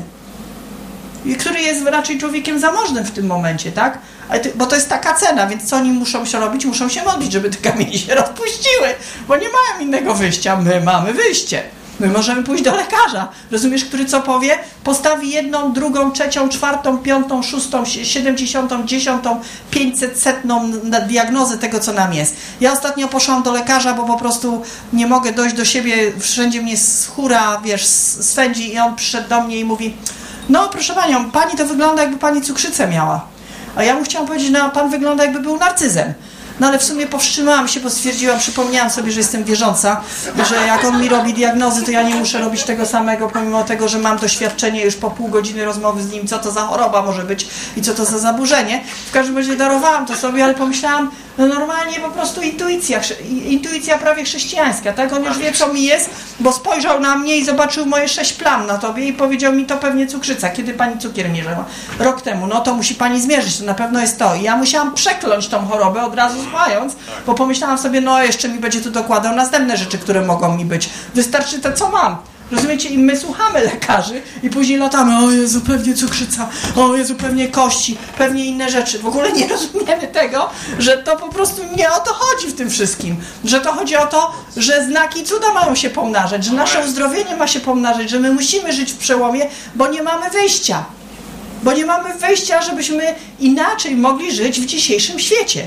I który jest raczej człowiekiem zamożnym w tym momencie, tak? Bo to jest taka cena, więc co oni muszą się robić? Muszą się modlić, żeby te kamienie się rozpuściły, bo nie mają innego wyjścia. My mamy wyjście. My możemy pójść do lekarza, rozumiesz, który co powie? Postawi jedną, drugą, trzecią, czwartą, piątą, szóstą, siedemdziesiątą, dziesiątą, pięćset, setną na diagnozę tego, co nam jest. Ja ostatnio poszłam do lekarza, bo po prostu nie mogę dojść do siebie, wszędzie mnie schura, wiesz, swędzi i on przyszedł do mnie i mówi: no proszę Panią, Pani to wygląda, jakby Pani cukrzycę miała. A ja mu chciałam powiedzieć: no Pan wygląda, jakby był narcyzem. No ale w sumie powstrzymałam się, bo stwierdziłam, przypomniałam sobie, że jestem wierząca, że jak on mi robi diagnozy, to ja nie muszę robić tego samego, pomimo tego, że mam doświadczenie już po pół godziny rozmowy z nim, co to za choroba może być i co to za zaburzenie. W każdym razie darowałam to sobie, ale pomyślałam, no normalnie po prostu intuicja, intuicja prawie chrześcijańska, tak? On już wie, co mi jest, bo spojrzał na mnie i zobaczył moje sześć plam na tobie i powiedział mi: to pewnie cukrzyca. Kiedy Pani cukier mierzyła? Rok temu. No to musi Pani zmierzyć, to na pewno jest to. I ja musiałam przekląć tą chorobę od razu słuchając, bo pomyślałam sobie: no jeszcze mi będzie tu dokładał następne rzeczy, które mogą mi być. Wystarczy to, co mam. Rozumiecie? I my słuchamy lekarzy i później latamy: o Jezu, pewnie cukrzyca, o Jezu, pewnie kości, pewnie inne rzeczy. W ogóle nie rozumiemy tego, że to po prostu nie o to chodzi w tym wszystkim. Że to chodzi o to, że znaki i cuda mają się pomnażać, że nasze uzdrowienie ma się pomnażać, że my musimy żyć w przełomie, bo nie mamy wyjścia. Bo nie mamy wyjścia, żebyśmy inaczej mogli żyć w dzisiejszym świecie.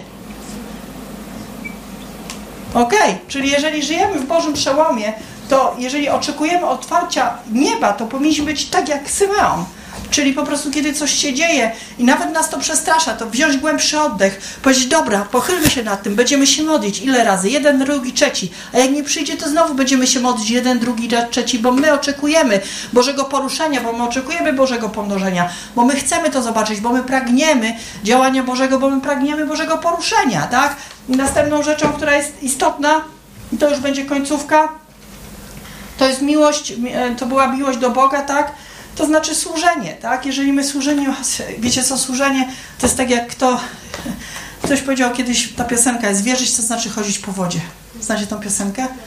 Okej, okay. Czyli jeżeli żyjemy w Bożym przełomie, to jeżeli oczekujemy otwarcia nieba, to powinniśmy być tak jak Symeon. Czyli po prostu kiedy coś się dzieje i nawet nas to przestrasza, to wziąć głębszy oddech, powiedzieć: dobra, pochylmy się nad tym, będziemy się modlić. Ile razy? Jeden, drugi, trzeci. A jak nie przyjdzie, to znowu będziemy się modlić jeden, drugi, trzeci, bo my oczekujemy Bożego poruszenia, bo my oczekujemy Bożego pomnożenia, bo my chcemy to zobaczyć, bo my pragniemy działania Bożego, bo my pragniemy Bożego poruszenia, tak? I następną rzeczą, która jest istotna, i to już będzie końcówka, to jest miłość, to była miłość do Boga, tak? To znaczy służenie, tak? Jeżeli my służenie, wiecie co, służenie to jest tak jak kto, ktoś powiedział kiedyś, ta piosenka jest: wierzyć to znaczy chodzić po wodzie. Znacie tą piosenkę?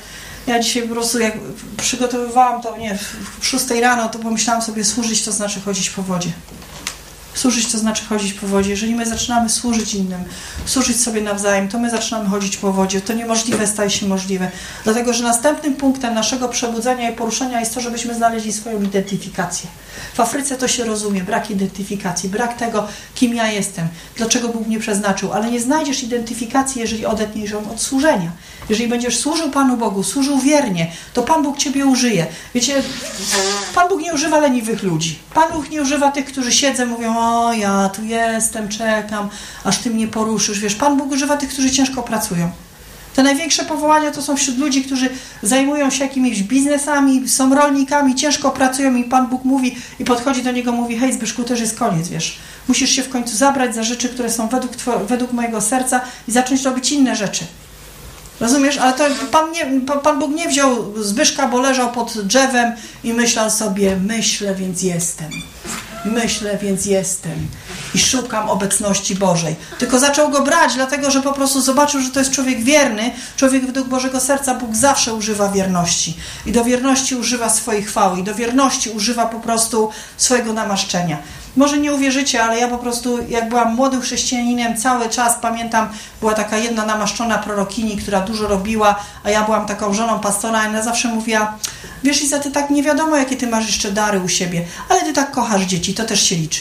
Ja dzisiaj po prostu jak przygotowywałam to, nie, w szóstej rano, to pomyślałam sobie, służyć to znaczy chodzić po wodzie. Służyć to znaczy chodzić po wodzie. Jeżeli my zaczynamy służyć innym, służyć sobie nawzajem, to my zaczynamy chodzić po wodzie. To niemożliwe staje się możliwe. Dlatego, że następnym punktem naszego przebudzenia i poruszenia jest to, żebyśmy znaleźli swoją identyfikację. W Afryce to się rozumie, brak identyfikacji, brak tego, kim ja jestem, dlaczego Bóg mnie przeznaczył. Ale nie znajdziesz identyfikacji, jeżeli odetniesz ją od służenia. Jeżeli będziesz służył Panu Bogu, służył wiernie, to Pan Bóg Ciebie użyje. Wiecie, Pan Bóg nie używa leniwych ludzi. Pan Bóg nie używa tych, którzy siedzą, mówią, o ja tu jestem, czekam, aż Ty mnie poruszysz. Wiesz, Pan Bóg używa tych, którzy ciężko pracują. Te największe powołania to są wśród ludzi, którzy zajmują się jakimiś biznesami, są rolnikami, ciężko pracują i Pan Bóg mówi i podchodzi do niego, mówi, hej Zbyszku, też jest koniec, wiesz. Musisz się w końcu zabrać za rzeczy, które są według, two- według mojego serca i zacząć robić inne rzeczy. Rozumiesz? Ale to Pan, nie, Pan Bóg nie wziął Zbyszka, bo leżał pod drzewem i myślał sobie, myślę, więc jestem. Myślę, więc jestem. I szukam obecności Bożej. Tylko zaczął go brać, dlatego że po prostu zobaczył, że to jest człowiek wierny. Człowiek według Bożego serca. Bóg zawsze używa wierności. I do wierności używa swojej chwały. I do wierności używa po prostu swojego namaszczenia. Może nie uwierzycie, ale ja po prostu, jak byłam młodym chrześcijaninem, cały czas pamiętam, była taka jedna namaszczona prorokini, która dużo robiła, a ja byłam taką żoną pastora i ona zawsze mówiła, wiesz Iza, ty tak nie wiadomo, jakie ty masz jeszcze dary u siebie, ale ty tak kochasz dzieci, to też się liczy.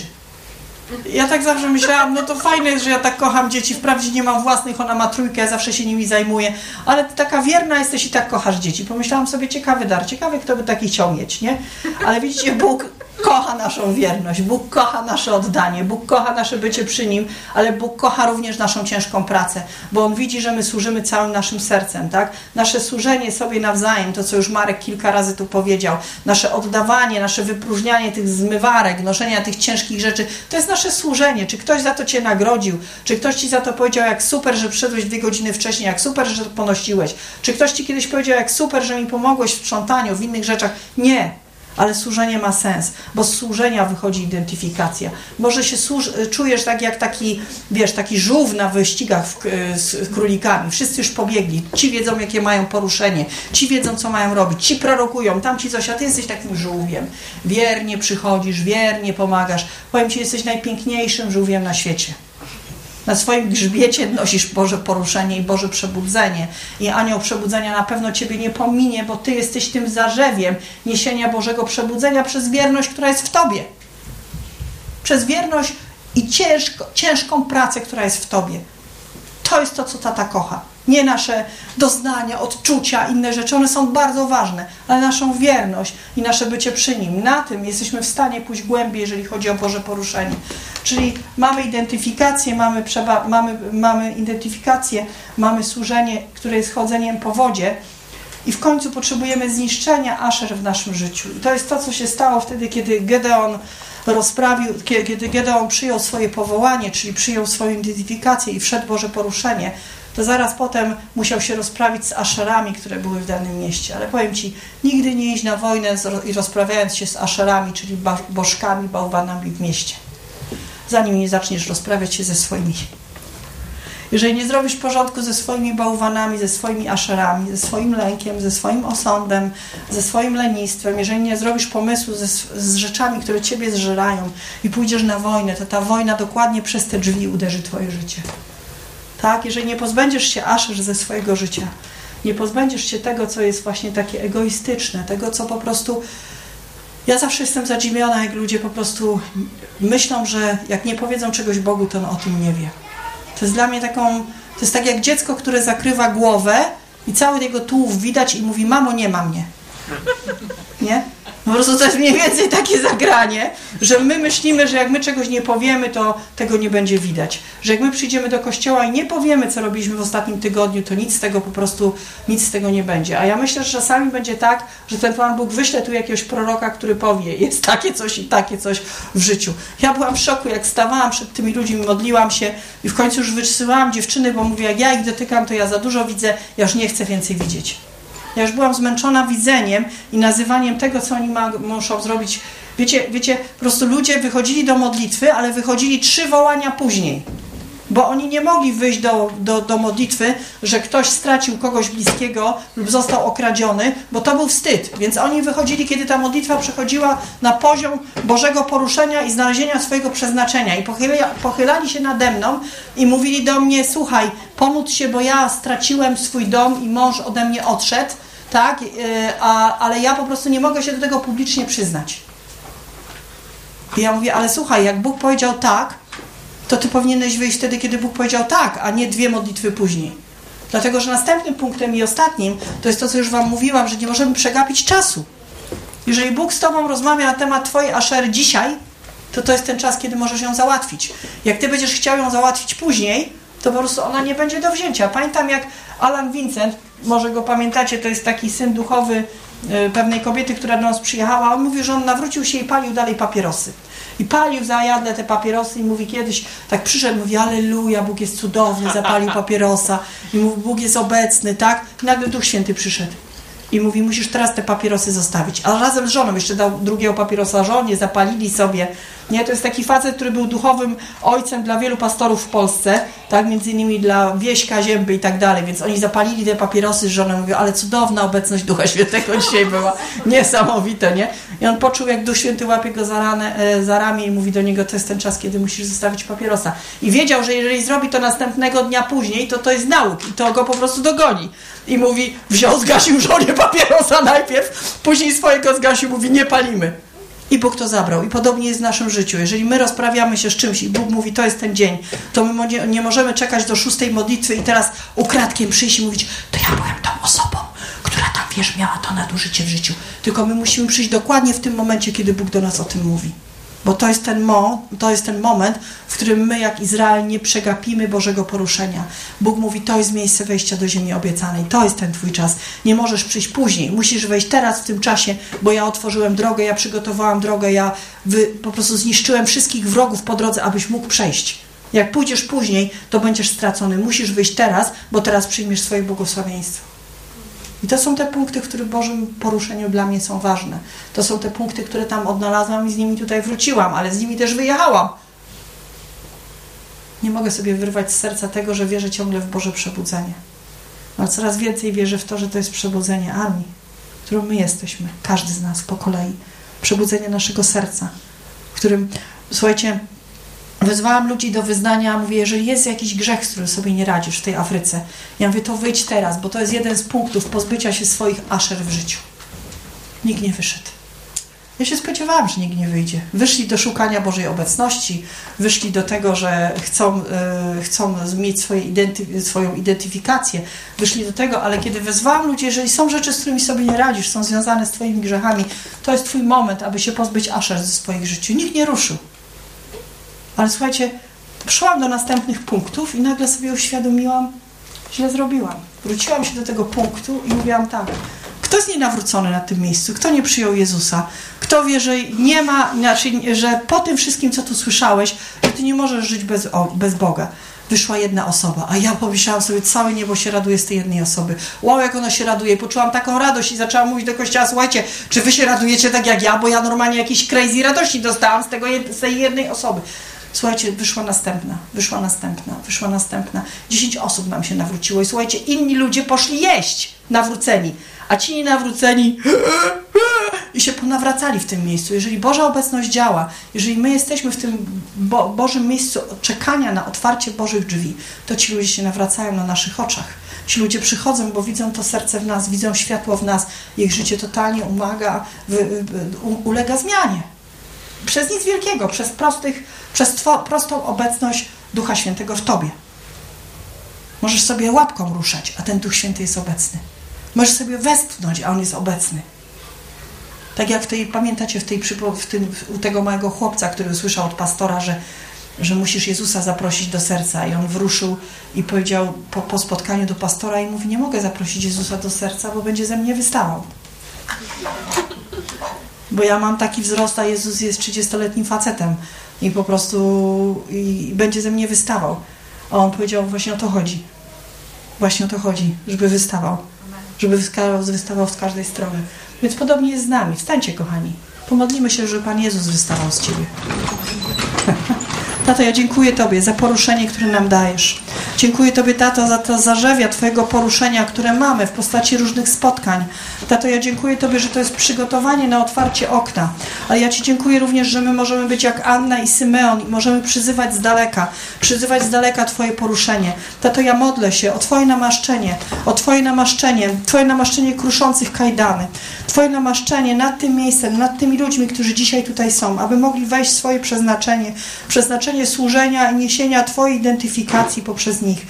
Ja tak zawsze myślałam, no to fajne jest, że ja tak kocham dzieci, wprawdzie nie mam własnych, ona ma trójkę, ja zawsze się nimi zajmuję, ale ty taka wierna jesteś i tak kochasz dzieci. Pomyślałam sobie, ciekawy dar, ciekawy kto by taki chciał mieć, nie? Ale widzicie, Bóg kocha naszą wierność, Bóg kocha nasze oddanie, Bóg kocha nasze bycie przy Nim, ale Bóg kocha również naszą ciężką pracę, bo On widzi, że my służymy całym naszym sercem, tak? Nasze służenie sobie nawzajem, to co już Marek kilka razy tu powiedział, nasze oddawanie, nasze wypróżnianie tych zmywarek, noszenia tych ciężkich rzeczy, to jest nasze służenie. Czy ktoś za to Cię nagrodził? Czy ktoś Ci za to powiedział, jak super, że przyszedłeś dwie godziny wcześniej, jak super, że to ponosiłeś? Czy ktoś Ci kiedyś powiedział, jak super, że mi pomogłeś w sprzątaniu, w innych rzeczach? Nie. Ale służenie ma sens, bo z służenia wychodzi identyfikacja. Może się służ, czujesz tak jak taki, wiesz, taki żółw na wyścigach w, z królikami. Wszyscy już pobiegli. Ci wiedzą, jakie mają poruszenie. Ci wiedzą, co mają robić. Ci prorokują, tamci coś, a ty jesteś takim żółwiem. Wiernie przychodzisz, wiernie pomagasz. Powiem Ci, jesteś najpiękniejszym żółwiem na świecie. Na swoim grzbiecie nosisz Boże poruszenie i Boże przebudzenie. I anioł przebudzenia na pewno Ciebie nie pominie, bo Ty jesteś tym zarzewiem niesienia Bożego przebudzenia przez wierność, która jest w Tobie. Przez wierność i ciężko, ciężką pracę, która jest w Tobie. To jest to, co tata kocha. Nie nasze doznania, odczucia, inne rzeczy. One są bardzo ważne, ale naszą wierność i nasze bycie przy Nim. Na tym jesteśmy w stanie pójść głębiej, jeżeli chodzi o Boże poruszenie. Czyli mamy identyfikację, mamy, przeba- mamy, mamy identyfikację, mamy służenie, które jest chodzeniem po wodzie i w końcu potrzebujemy zniszczenia Asher w naszym życiu. I to jest to, co się stało wtedy, kiedy Gedeon rozprawił, kiedy Gedeon przyjął swoje powołanie, czyli przyjął swoją identyfikację i wszedł Boże poruszenie, to zaraz potem musiał się rozprawić z Aszerami, które były w danym mieście. Ale powiem Ci, nigdy nie iść na wojnę i rozprawiając się z Aszerami, czyli bożkami, bałwanami w mieście. Zanim nie zaczniesz rozprawiać się ze swoimi. Jeżeli nie zrobisz porządku ze swoimi bałwanami, ze swoimi Aszerami, ze swoim lękiem, ze swoim osądem, ze swoim lenistwem, jeżeli nie zrobisz pomysłu ze, z rzeczami, które Ciebie zżerają i pójdziesz na wojnę, to ta wojna dokładnie przez te drzwi uderzy Twoje życie. Tak? Jeżeli nie pozbędziesz się Asher ze swojego życia, nie pozbędziesz się tego, co jest właśnie takie egoistyczne, tego, co po prostu... Ja zawsze jestem zadziwiona, jak ludzie po prostu myślą, że jak nie powiedzą czegoś Bogu, to on o tym nie wie. To jest dla mnie taką... To jest tak jak dziecko, które zakrywa głowę i cały jego tułów widać i mówi, mamo, nie ma mnie. Nie? Po prostu to jest mniej więcej takie zagranie, że my myślimy, że jak my czegoś nie powiemy, to tego nie będzie widać. Że jak my przyjdziemy do kościoła i nie powiemy, co robiliśmy w ostatnim tygodniu, to nic z tego po prostu, nic z tego nie będzie. A ja myślę, że czasami będzie tak, że ten Pan Bóg wyśle tu jakiegoś proroka, który powie, jest takie coś i takie coś w życiu. Ja byłam w szoku, jak stawałam przed tymi ludźmi, modliłam się i w końcu już wysyłałam dziewczyny, bo mówię, jak ja ich dotykam, to ja za dużo widzę, ja już nie chcę więcej widzieć. Ja już byłam zmęczona widzeniem i nazywaniem tego, co oni ma, muszą zrobić. Wiecie, wiecie, po prostu ludzie wychodzili do modlitwy, ale wychodzili trzy wołania później. bo oni nie mogli wyjść do, do, do modlitwy, że ktoś stracił kogoś bliskiego lub został okradziony, bo to był wstyd. Więc oni wychodzili, kiedy ta modlitwa przechodziła na poziom Bożego poruszenia i znalezienia swojego przeznaczenia. I pochyli, pochylali się nade mną i mówili do mnie, słuchaj, pomódl się, bo ja straciłem swój dom i mąż ode mnie odszedł, tak? A, ale ja po prostu nie mogę się do tego publicznie przyznać. I ja mówię, ale słuchaj, jak Bóg powiedział tak, to ty powinieneś wyjść wtedy, kiedy Bóg powiedział tak, a nie dwie modlitwy później. Dlatego, że następnym punktem i ostatnim to jest to, co już wam mówiłam, że nie możemy przegapić czasu. Jeżeli Bóg z tobą rozmawia na temat twojej aszery dzisiaj, to to jest ten czas, kiedy możesz ją załatwić. Jak ty będziesz chciał ją załatwić później, to po prostu ona nie będzie do wzięcia. Pamiętam, jak Alan Vincent, może go pamiętacie, to jest taki syn duchowy pewnej kobiety, która do nas przyjechała. On mówi, że on nawrócił się i palił dalej papierosy. I palił zajadle te papierosy i mówi kiedyś, tak przyszedł, mówi, alleluja, Bóg jest cudowny, zapalił papierosa i mówi, Bóg jest obecny, tak? I nagle Duch Święty przyszedł. I mówi, musisz teraz te papierosy zostawić. A razem z żoną jeszcze dał drugiego papierosa żonie, zapalili sobie. Nie, to jest taki facet, który był duchowym ojcem dla wielu pastorów w Polsce, tak, między innymi dla Wieśka, Zięby i tak dalej, więc oni zapalili te papierosy z żoną, mówią, ale cudowna obecność Ducha Świętego dzisiaj była, niesamowite, nie? I on poczuł, jak Duch Święty łapie go za, ranę, za ramię i mówi do niego, to jest ten czas, kiedy musisz zostawić papierosa. I wiedział, że jeżeli zrobi to następnego dnia później, to to jest nauk i to go po prostu dogoni. I mówi, wziął, zgasił żonie papierosa najpierw, później swojego zgasił, mówi, nie palimy. I Bóg to zabrał. I podobnie jest w naszym życiu. Jeżeli my rozprawiamy się z czymś i Bóg mówi, to jest ten dzień, to my nie możemy czekać do szóstej modlitwy i teraz ukradkiem przyjść i mówić, to ja byłem tą osobą, która tam, wiesz, miała to nadużycie w życiu. Tylko my musimy przyjść dokładnie w tym momencie, kiedy Bóg do nas o tym mówi. Bo to jest ten mo, to jest ten moment, w którym my jak Izrael nie przegapimy Bożego poruszenia. Bóg mówi, to jest miejsce wejścia do ziemi obiecanej, to jest ten twój czas. Nie możesz przyjść później, musisz wejść teraz w tym czasie, bo ja otworzyłem drogę, ja przygotowałam drogę, ja wy, po prostu zniszczyłem wszystkich wrogów po drodze, abyś mógł przejść. Jak pójdziesz później, to będziesz stracony. Musisz wyjść teraz, bo teraz przyjmiesz swoje błogosławieństwo. I to są te punkty, które w Bożym poruszeniu dla mnie są ważne. To są te punkty, które tam odnalazłam i z nimi tutaj wróciłam, ale z nimi też wyjechałam. Nie mogę sobie wyrwać z serca tego, że wierzę ciągle w Boże przebudzenie. Ale coraz więcej wierzę w to, że to jest przebudzenie armii, którą my jesteśmy, każdy z nas po kolei. Przebudzenie naszego serca, w którym, słuchajcie, wezwałam ludzi do wyznania, mówię, jeżeli jest jakiś grzech, z którym sobie nie radzisz w tej Afryce, ja mówię, to wyjdź teraz, bo to jest jeden z punktów pozbycia się swoich aszer w życiu. Nikt nie wyszedł. Ja się spodziewałam, że nikt nie wyjdzie. Wyszli do szukania Bożej obecności, wyszli do tego, że chcą, yy, chcą mieć swoje identy- swoją identyfikację, wyszli do tego, ale kiedy wezwałam ludzi, jeżeli są rzeczy, z którymi sobie nie radzisz, są związane z twoimi grzechami, to jest twój moment, aby się pozbyć aszer ze swoich życiu. Nikt nie ruszył. Ale słuchajcie, szłam do następnych punktów i nagle sobie uświadomiłam, źle zrobiłam. Wróciłam się do tego punktu i mówiłam tak, kto jest nienawrócony na tym miejscu? Kto nie przyjął Jezusa? Kto wie, że nie ma, znaczy, że po tym wszystkim, co tu słyszałeś, że ty nie możesz żyć bez, o, bez Boga? Wyszła jedna osoba, a ja pomyślałam sobie, całe niebo się raduje z tej jednej osoby. Wow, jak ona się raduje. Poczułam taką radość i zaczęłam mówić do kościoła, słuchajcie, czy wy się radujecie tak jak ja? Bo ja normalnie jakieś crazy radości dostałam z, tego, z tej jednej osoby. Słuchajcie, wyszła następna, wyszła następna, wyszła następna. Dziesięć osób nam się nawróciło i słuchajcie, inni ludzie poszli jeść nawróceni, a ci nienawróceni i się ponawracali w tym miejscu. Jeżeli Boża obecność działa, jeżeli my jesteśmy w tym Bo- Bożym miejscu czekania na otwarcie Bożych drzwi, to ci ludzie się nawracają na naszych oczach. Ci ludzie przychodzą, bo widzą to serce w nas, widzą światło w nas, ich życie totalnie umaga, wy, u, ulega zmianie. Przez nic wielkiego, przez, prostych, przez two, prostą obecność Ducha Świętego w tobie. Możesz sobie łapką ruszać, a ten Duch Święty jest obecny. Możesz sobie westchnąć, a On jest obecny. Tak jak w tej, pamiętacie w tej, w tym, u tego małego chłopca, który usłyszał od pastora, że, że musisz Jezusa zaprosić do serca i on wruszył i powiedział po, po spotkaniu do pastora i mówi, nie mogę zaprosić Jezusa do serca, bo będzie ze mnie wystawał. Bo ja mam taki wzrost, a Jezus jest trzydziestoletnim facetem i po prostu i, i będzie ze mnie wystawał. A on powiedział, właśnie o to chodzi. Właśnie o to chodzi, żeby wystawał. Żeby wystawał z każdej strony. Więc podobnie jest z nami. Wstańcie, kochani. Pomodlimy się, żeby Pan Jezus wystawał z ciebie. Tato, ja dziękuję Tobie za poruszenie, które nam dajesz. Dziękuję Tobie, Tato, za to zarzewia Twojego poruszenia, które mamy w postaci różnych spotkań. Tato, ja dziękuję Tobie, że to jest przygotowanie na otwarcie okna. Ale ja Ci dziękuję również, że my możemy być jak Anna i Symeon i możemy przyzywać z daleka, przyzywać z daleka Twoje poruszenie. Tato, ja modlę się o Twoje namaszczenie, o Twoje namaszczenie, Twoje namaszczenie kruszących kajdany, Twoje namaszczenie nad tym miejscem, nad tymi ludźmi, którzy dzisiaj tutaj są, aby mogli wejść w swoje przeznaczenie, przeznaczenie służenia i niesienia Twojej identyfikacji poprzez nich.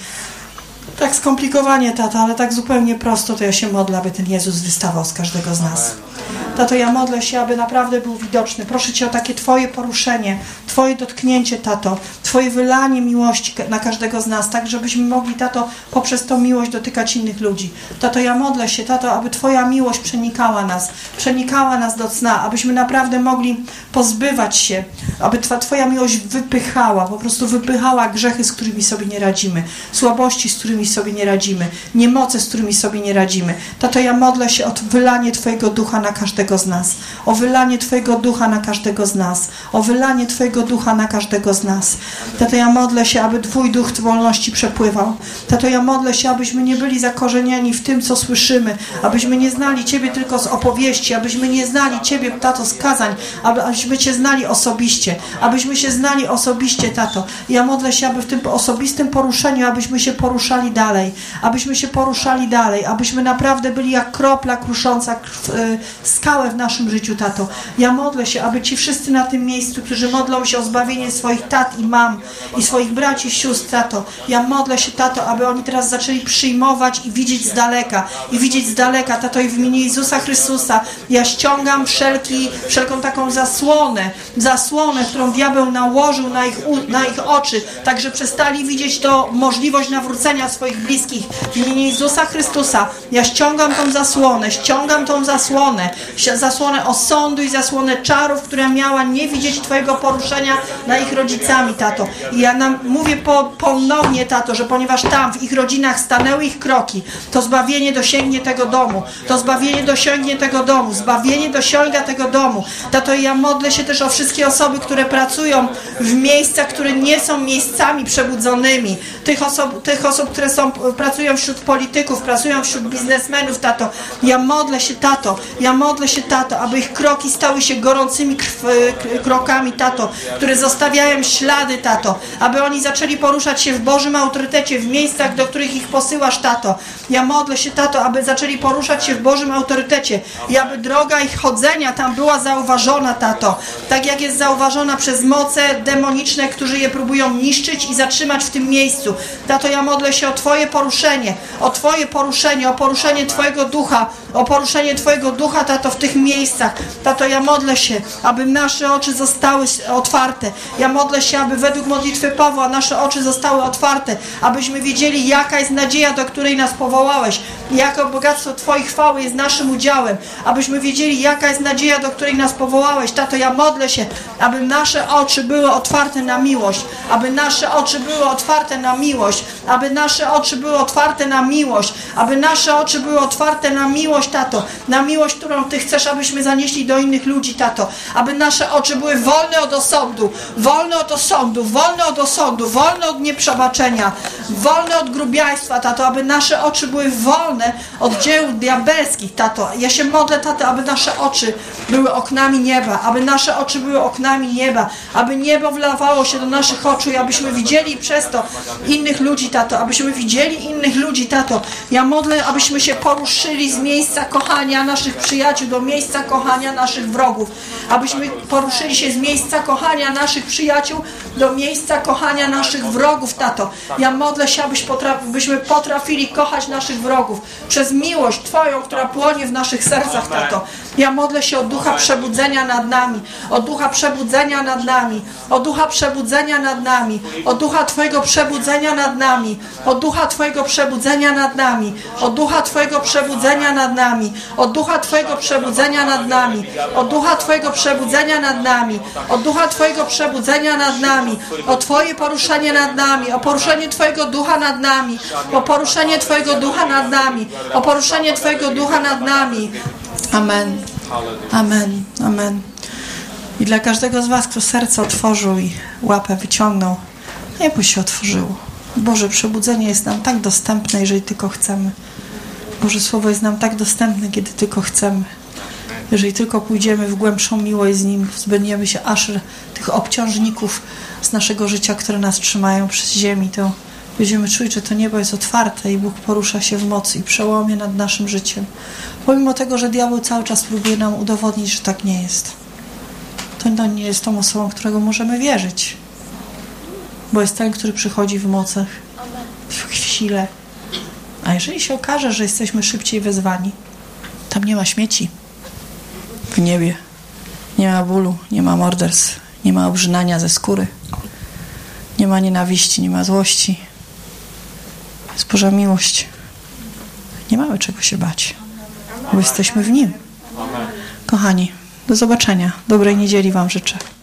Tak skomplikowanie, Tato, ale tak zupełnie prosto, to ja się modlę, aby ten Jezus wystawał z każdego z nas. Tato, ja modlę się, aby naprawdę był widoczny. Proszę Cię o takie Twoje poruszenie, Twoje dotknięcie, Tato, Twoje wylanie miłości na każdego z nas, tak żebyśmy mogli, Tato, poprzez tą miłość dotykać innych ludzi. Tato, ja modlę się, Tato, aby Twoja miłość przenikała nas, przenikała nas do cna, abyśmy naprawdę mogli pozbywać się, aby Twoja miłość wypychała, po prostu wypychała grzechy, z którymi sobie nie radzimy, słabości, z którymi sobie nie radzimy, niemoce, z którymi sobie nie radzimy. Tato, ja modlę się o wylanie Twojego ducha na każdego z nas, o wylanie Twojego ducha na każdego z nas, o wylanie Twojego ducha na każdego z nas. Tato, ja modlę się, aby Twój duch wolności przepływał. Tato, ja modlę się, abyśmy nie byli zakorzenieni w tym, co słyszymy, abyśmy nie znali Ciebie tylko z opowieści, abyśmy nie znali Ciebie, Tato, z kazań, abyśmy Cię znali osobiście, abyśmy się znali osobiście, Tato. Ja modlę się, aby w tym osobistym poruszeniu, abyśmy się poruszali dalej, abyśmy się poruszali dalej, abyśmy naprawdę byli jak kropla krusząca skałę w naszym życiu, Tato. Ja modlę się, aby ci wszyscy na tym miejscu, którzy modlą się o zbawienie swoich tat i mam i swoich braci i sióstr, Tato, ja modlę się, Tato, aby oni teraz zaczęli przyjmować i widzieć z daleka, i widzieć z daleka, Tato, i w imieniu Jezusa Chrystusa ja ściągam wszelki, wszelką taką zasłonę, zasłonę, którą diabeł nałożył na ich, na ich oczy, tak że przestali widzieć to możliwość nawrócenia swoich bliskich. W imieniu Jezusa Chrystusa ja ściągam tą zasłonę, ściągam tą zasłonę, zasłonę osądu i zasłonę czarów, która miała nie widzieć Twojego poruszenia na ich rodzicami, Tato. I ja nam mówię po, ponownie, Tato, że ponieważ tam w ich rodzinach stanęły ich kroki, to zbawienie dosięgnie tego domu, to zbawienie dosięgnie tego domu, zbawienie dosięga tego domu. Tato, ja modlę się też o wszystkie osoby, które pracują w miejscach, które nie są miejscami przebudzonymi, tych osób, tych osób, które są, pracują wśród polityków, pracują wśród biznesmenów, Tato. Ja modlę się, Tato, ja modlę się, Tato, aby ich kroki stały się gorącymi krw, krokami, Tato, które zostawiają ślady, Tato, aby oni zaczęli poruszać się w Bożym autorytecie, w miejscach, do których ich posyłasz, Tato. Ja modlę się, Tato, aby zaczęli poruszać się w Bożym autorytecie i aby droga ich chodzenia tam była zauważona, Tato, tak jak jest zauważona przez moce demoniczne, którzy je próbują niszczyć i zatrzymać w tym miejscu. Tato, ja modlę się o Twoje poruszenie, o Twoje poruszenie, o poruszenie Twojego ducha, o poruszenie Twojego ducha, Tato, w tych miejscach. Tato, ja modlę się, aby nasze oczy zostały otwarte. Ja modlę się, aby według modlitwy Pawła nasze oczy zostały otwarte, abyśmy wiedzieli, jaka jest nadzieja, do której nas powołałeś, jakie bogactwo Twojej chwały jest naszym udziałem, abyśmy wiedzieli, jaka jest nadzieja, do której nas powołałeś. Tato, ja modlę się, aby nasze oczy były otwarte na miłość, aby nasze oczy były otwarte na miłość, aby nasze oczy były otwarte na miłość, aby nasze oczy były otwarte na miłość, Tato, na miłość, którą Ty chcesz, abyśmy zanieśli do innych ludzi, Tato, aby nasze oczy były wolne od osądu, wolne od osądu, wolne od osądu, wolne od nieprzebaczenia, wolne od grubiaństwa, Tato, aby nasze oczy były wolne od dzieł diabelskich, Tato. Ja się modlę, Tato, aby nasze oczy były oknami nieba, aby nasze oczy były oknami nieba, aby niebo wlawało się do naszych oczu i abyśmy widzieli przez to innych ludzi, Tato, abyśmy widzieli innych ludzi, Tato. Ja modlę, abyśmy się poruszyli z miejsca kochania naszych przyjaciół do miejsca kochania naszych wrogów, abyśmy poruszyli się z miejsca kochania naszych przyjaciół do miejsca kochania naszych wrogów, Tato. Ja modlę się, abyśmy potrafili, potrafili kochać naszych wrogów przez miłość Twoją, która płonie w naszych sercach, Tato. Ja modlę się o ducha przebudzenia nad nami, o ducha przebudzenia nad nami, o ducha przebudzenia nad nami, o ducha Twojego przebudzenia nad nami, o ducha Twojego przebudzenia nad nami, o ducha Twojego przebudzenia nad nami, o ducha Twojego przebudzenia nad nami, o ducha Twojego przebudzenia nad nami, o ducha Twojego przebudzenia nad nami, o Twoje poruszenie nad nami, o poruszenie Twojego ducha nad nami, o poruszenie Twojego ducha nad nami, o poruszenie Twojego ducha nad nami. Amen. Amen. Amen. I dla każdego z was, kto serce otworzył i łapę wyciągnął, niebo się otworzyło. Boże, przebudzenie jest nam tak dostępne, jeżeli tylko chcemy. Boże Słowo jest nam tak dostępne, kiedy tylko chcemy. Jeżeli tylko pójdziemy w głębszą miłość z Nim, zbędziemy się aż tych obciążników z naszego życia, które nas trzymają przez ziemi, to będziemy czuć, że to niebo jest otwarte i Bóg porusza się w mocy i przełomie nad naszym życiem. Pomimo tego, że diabeł cały czas próbuje nam udowodnić, że tak nie jest. To on nie jest tą osobą, którego możemy wierzyć. Bo jest ten, który przychodzi w mocach, w sile. A jeżeli się okaże, że jesteśmy szybciej wezwani, tam nie ma śmieci w niebie. Nie ma bólu, nie ma morderstw, nie ma obrzynania ze skóry. Nie ma nienawiści, nie ma złości. Jest Boża miłość. Nie mamy czego się bać, bo jesteśmy w Nim. Kochani, do zobaczenia. Dobrej niedzieli wam życzę.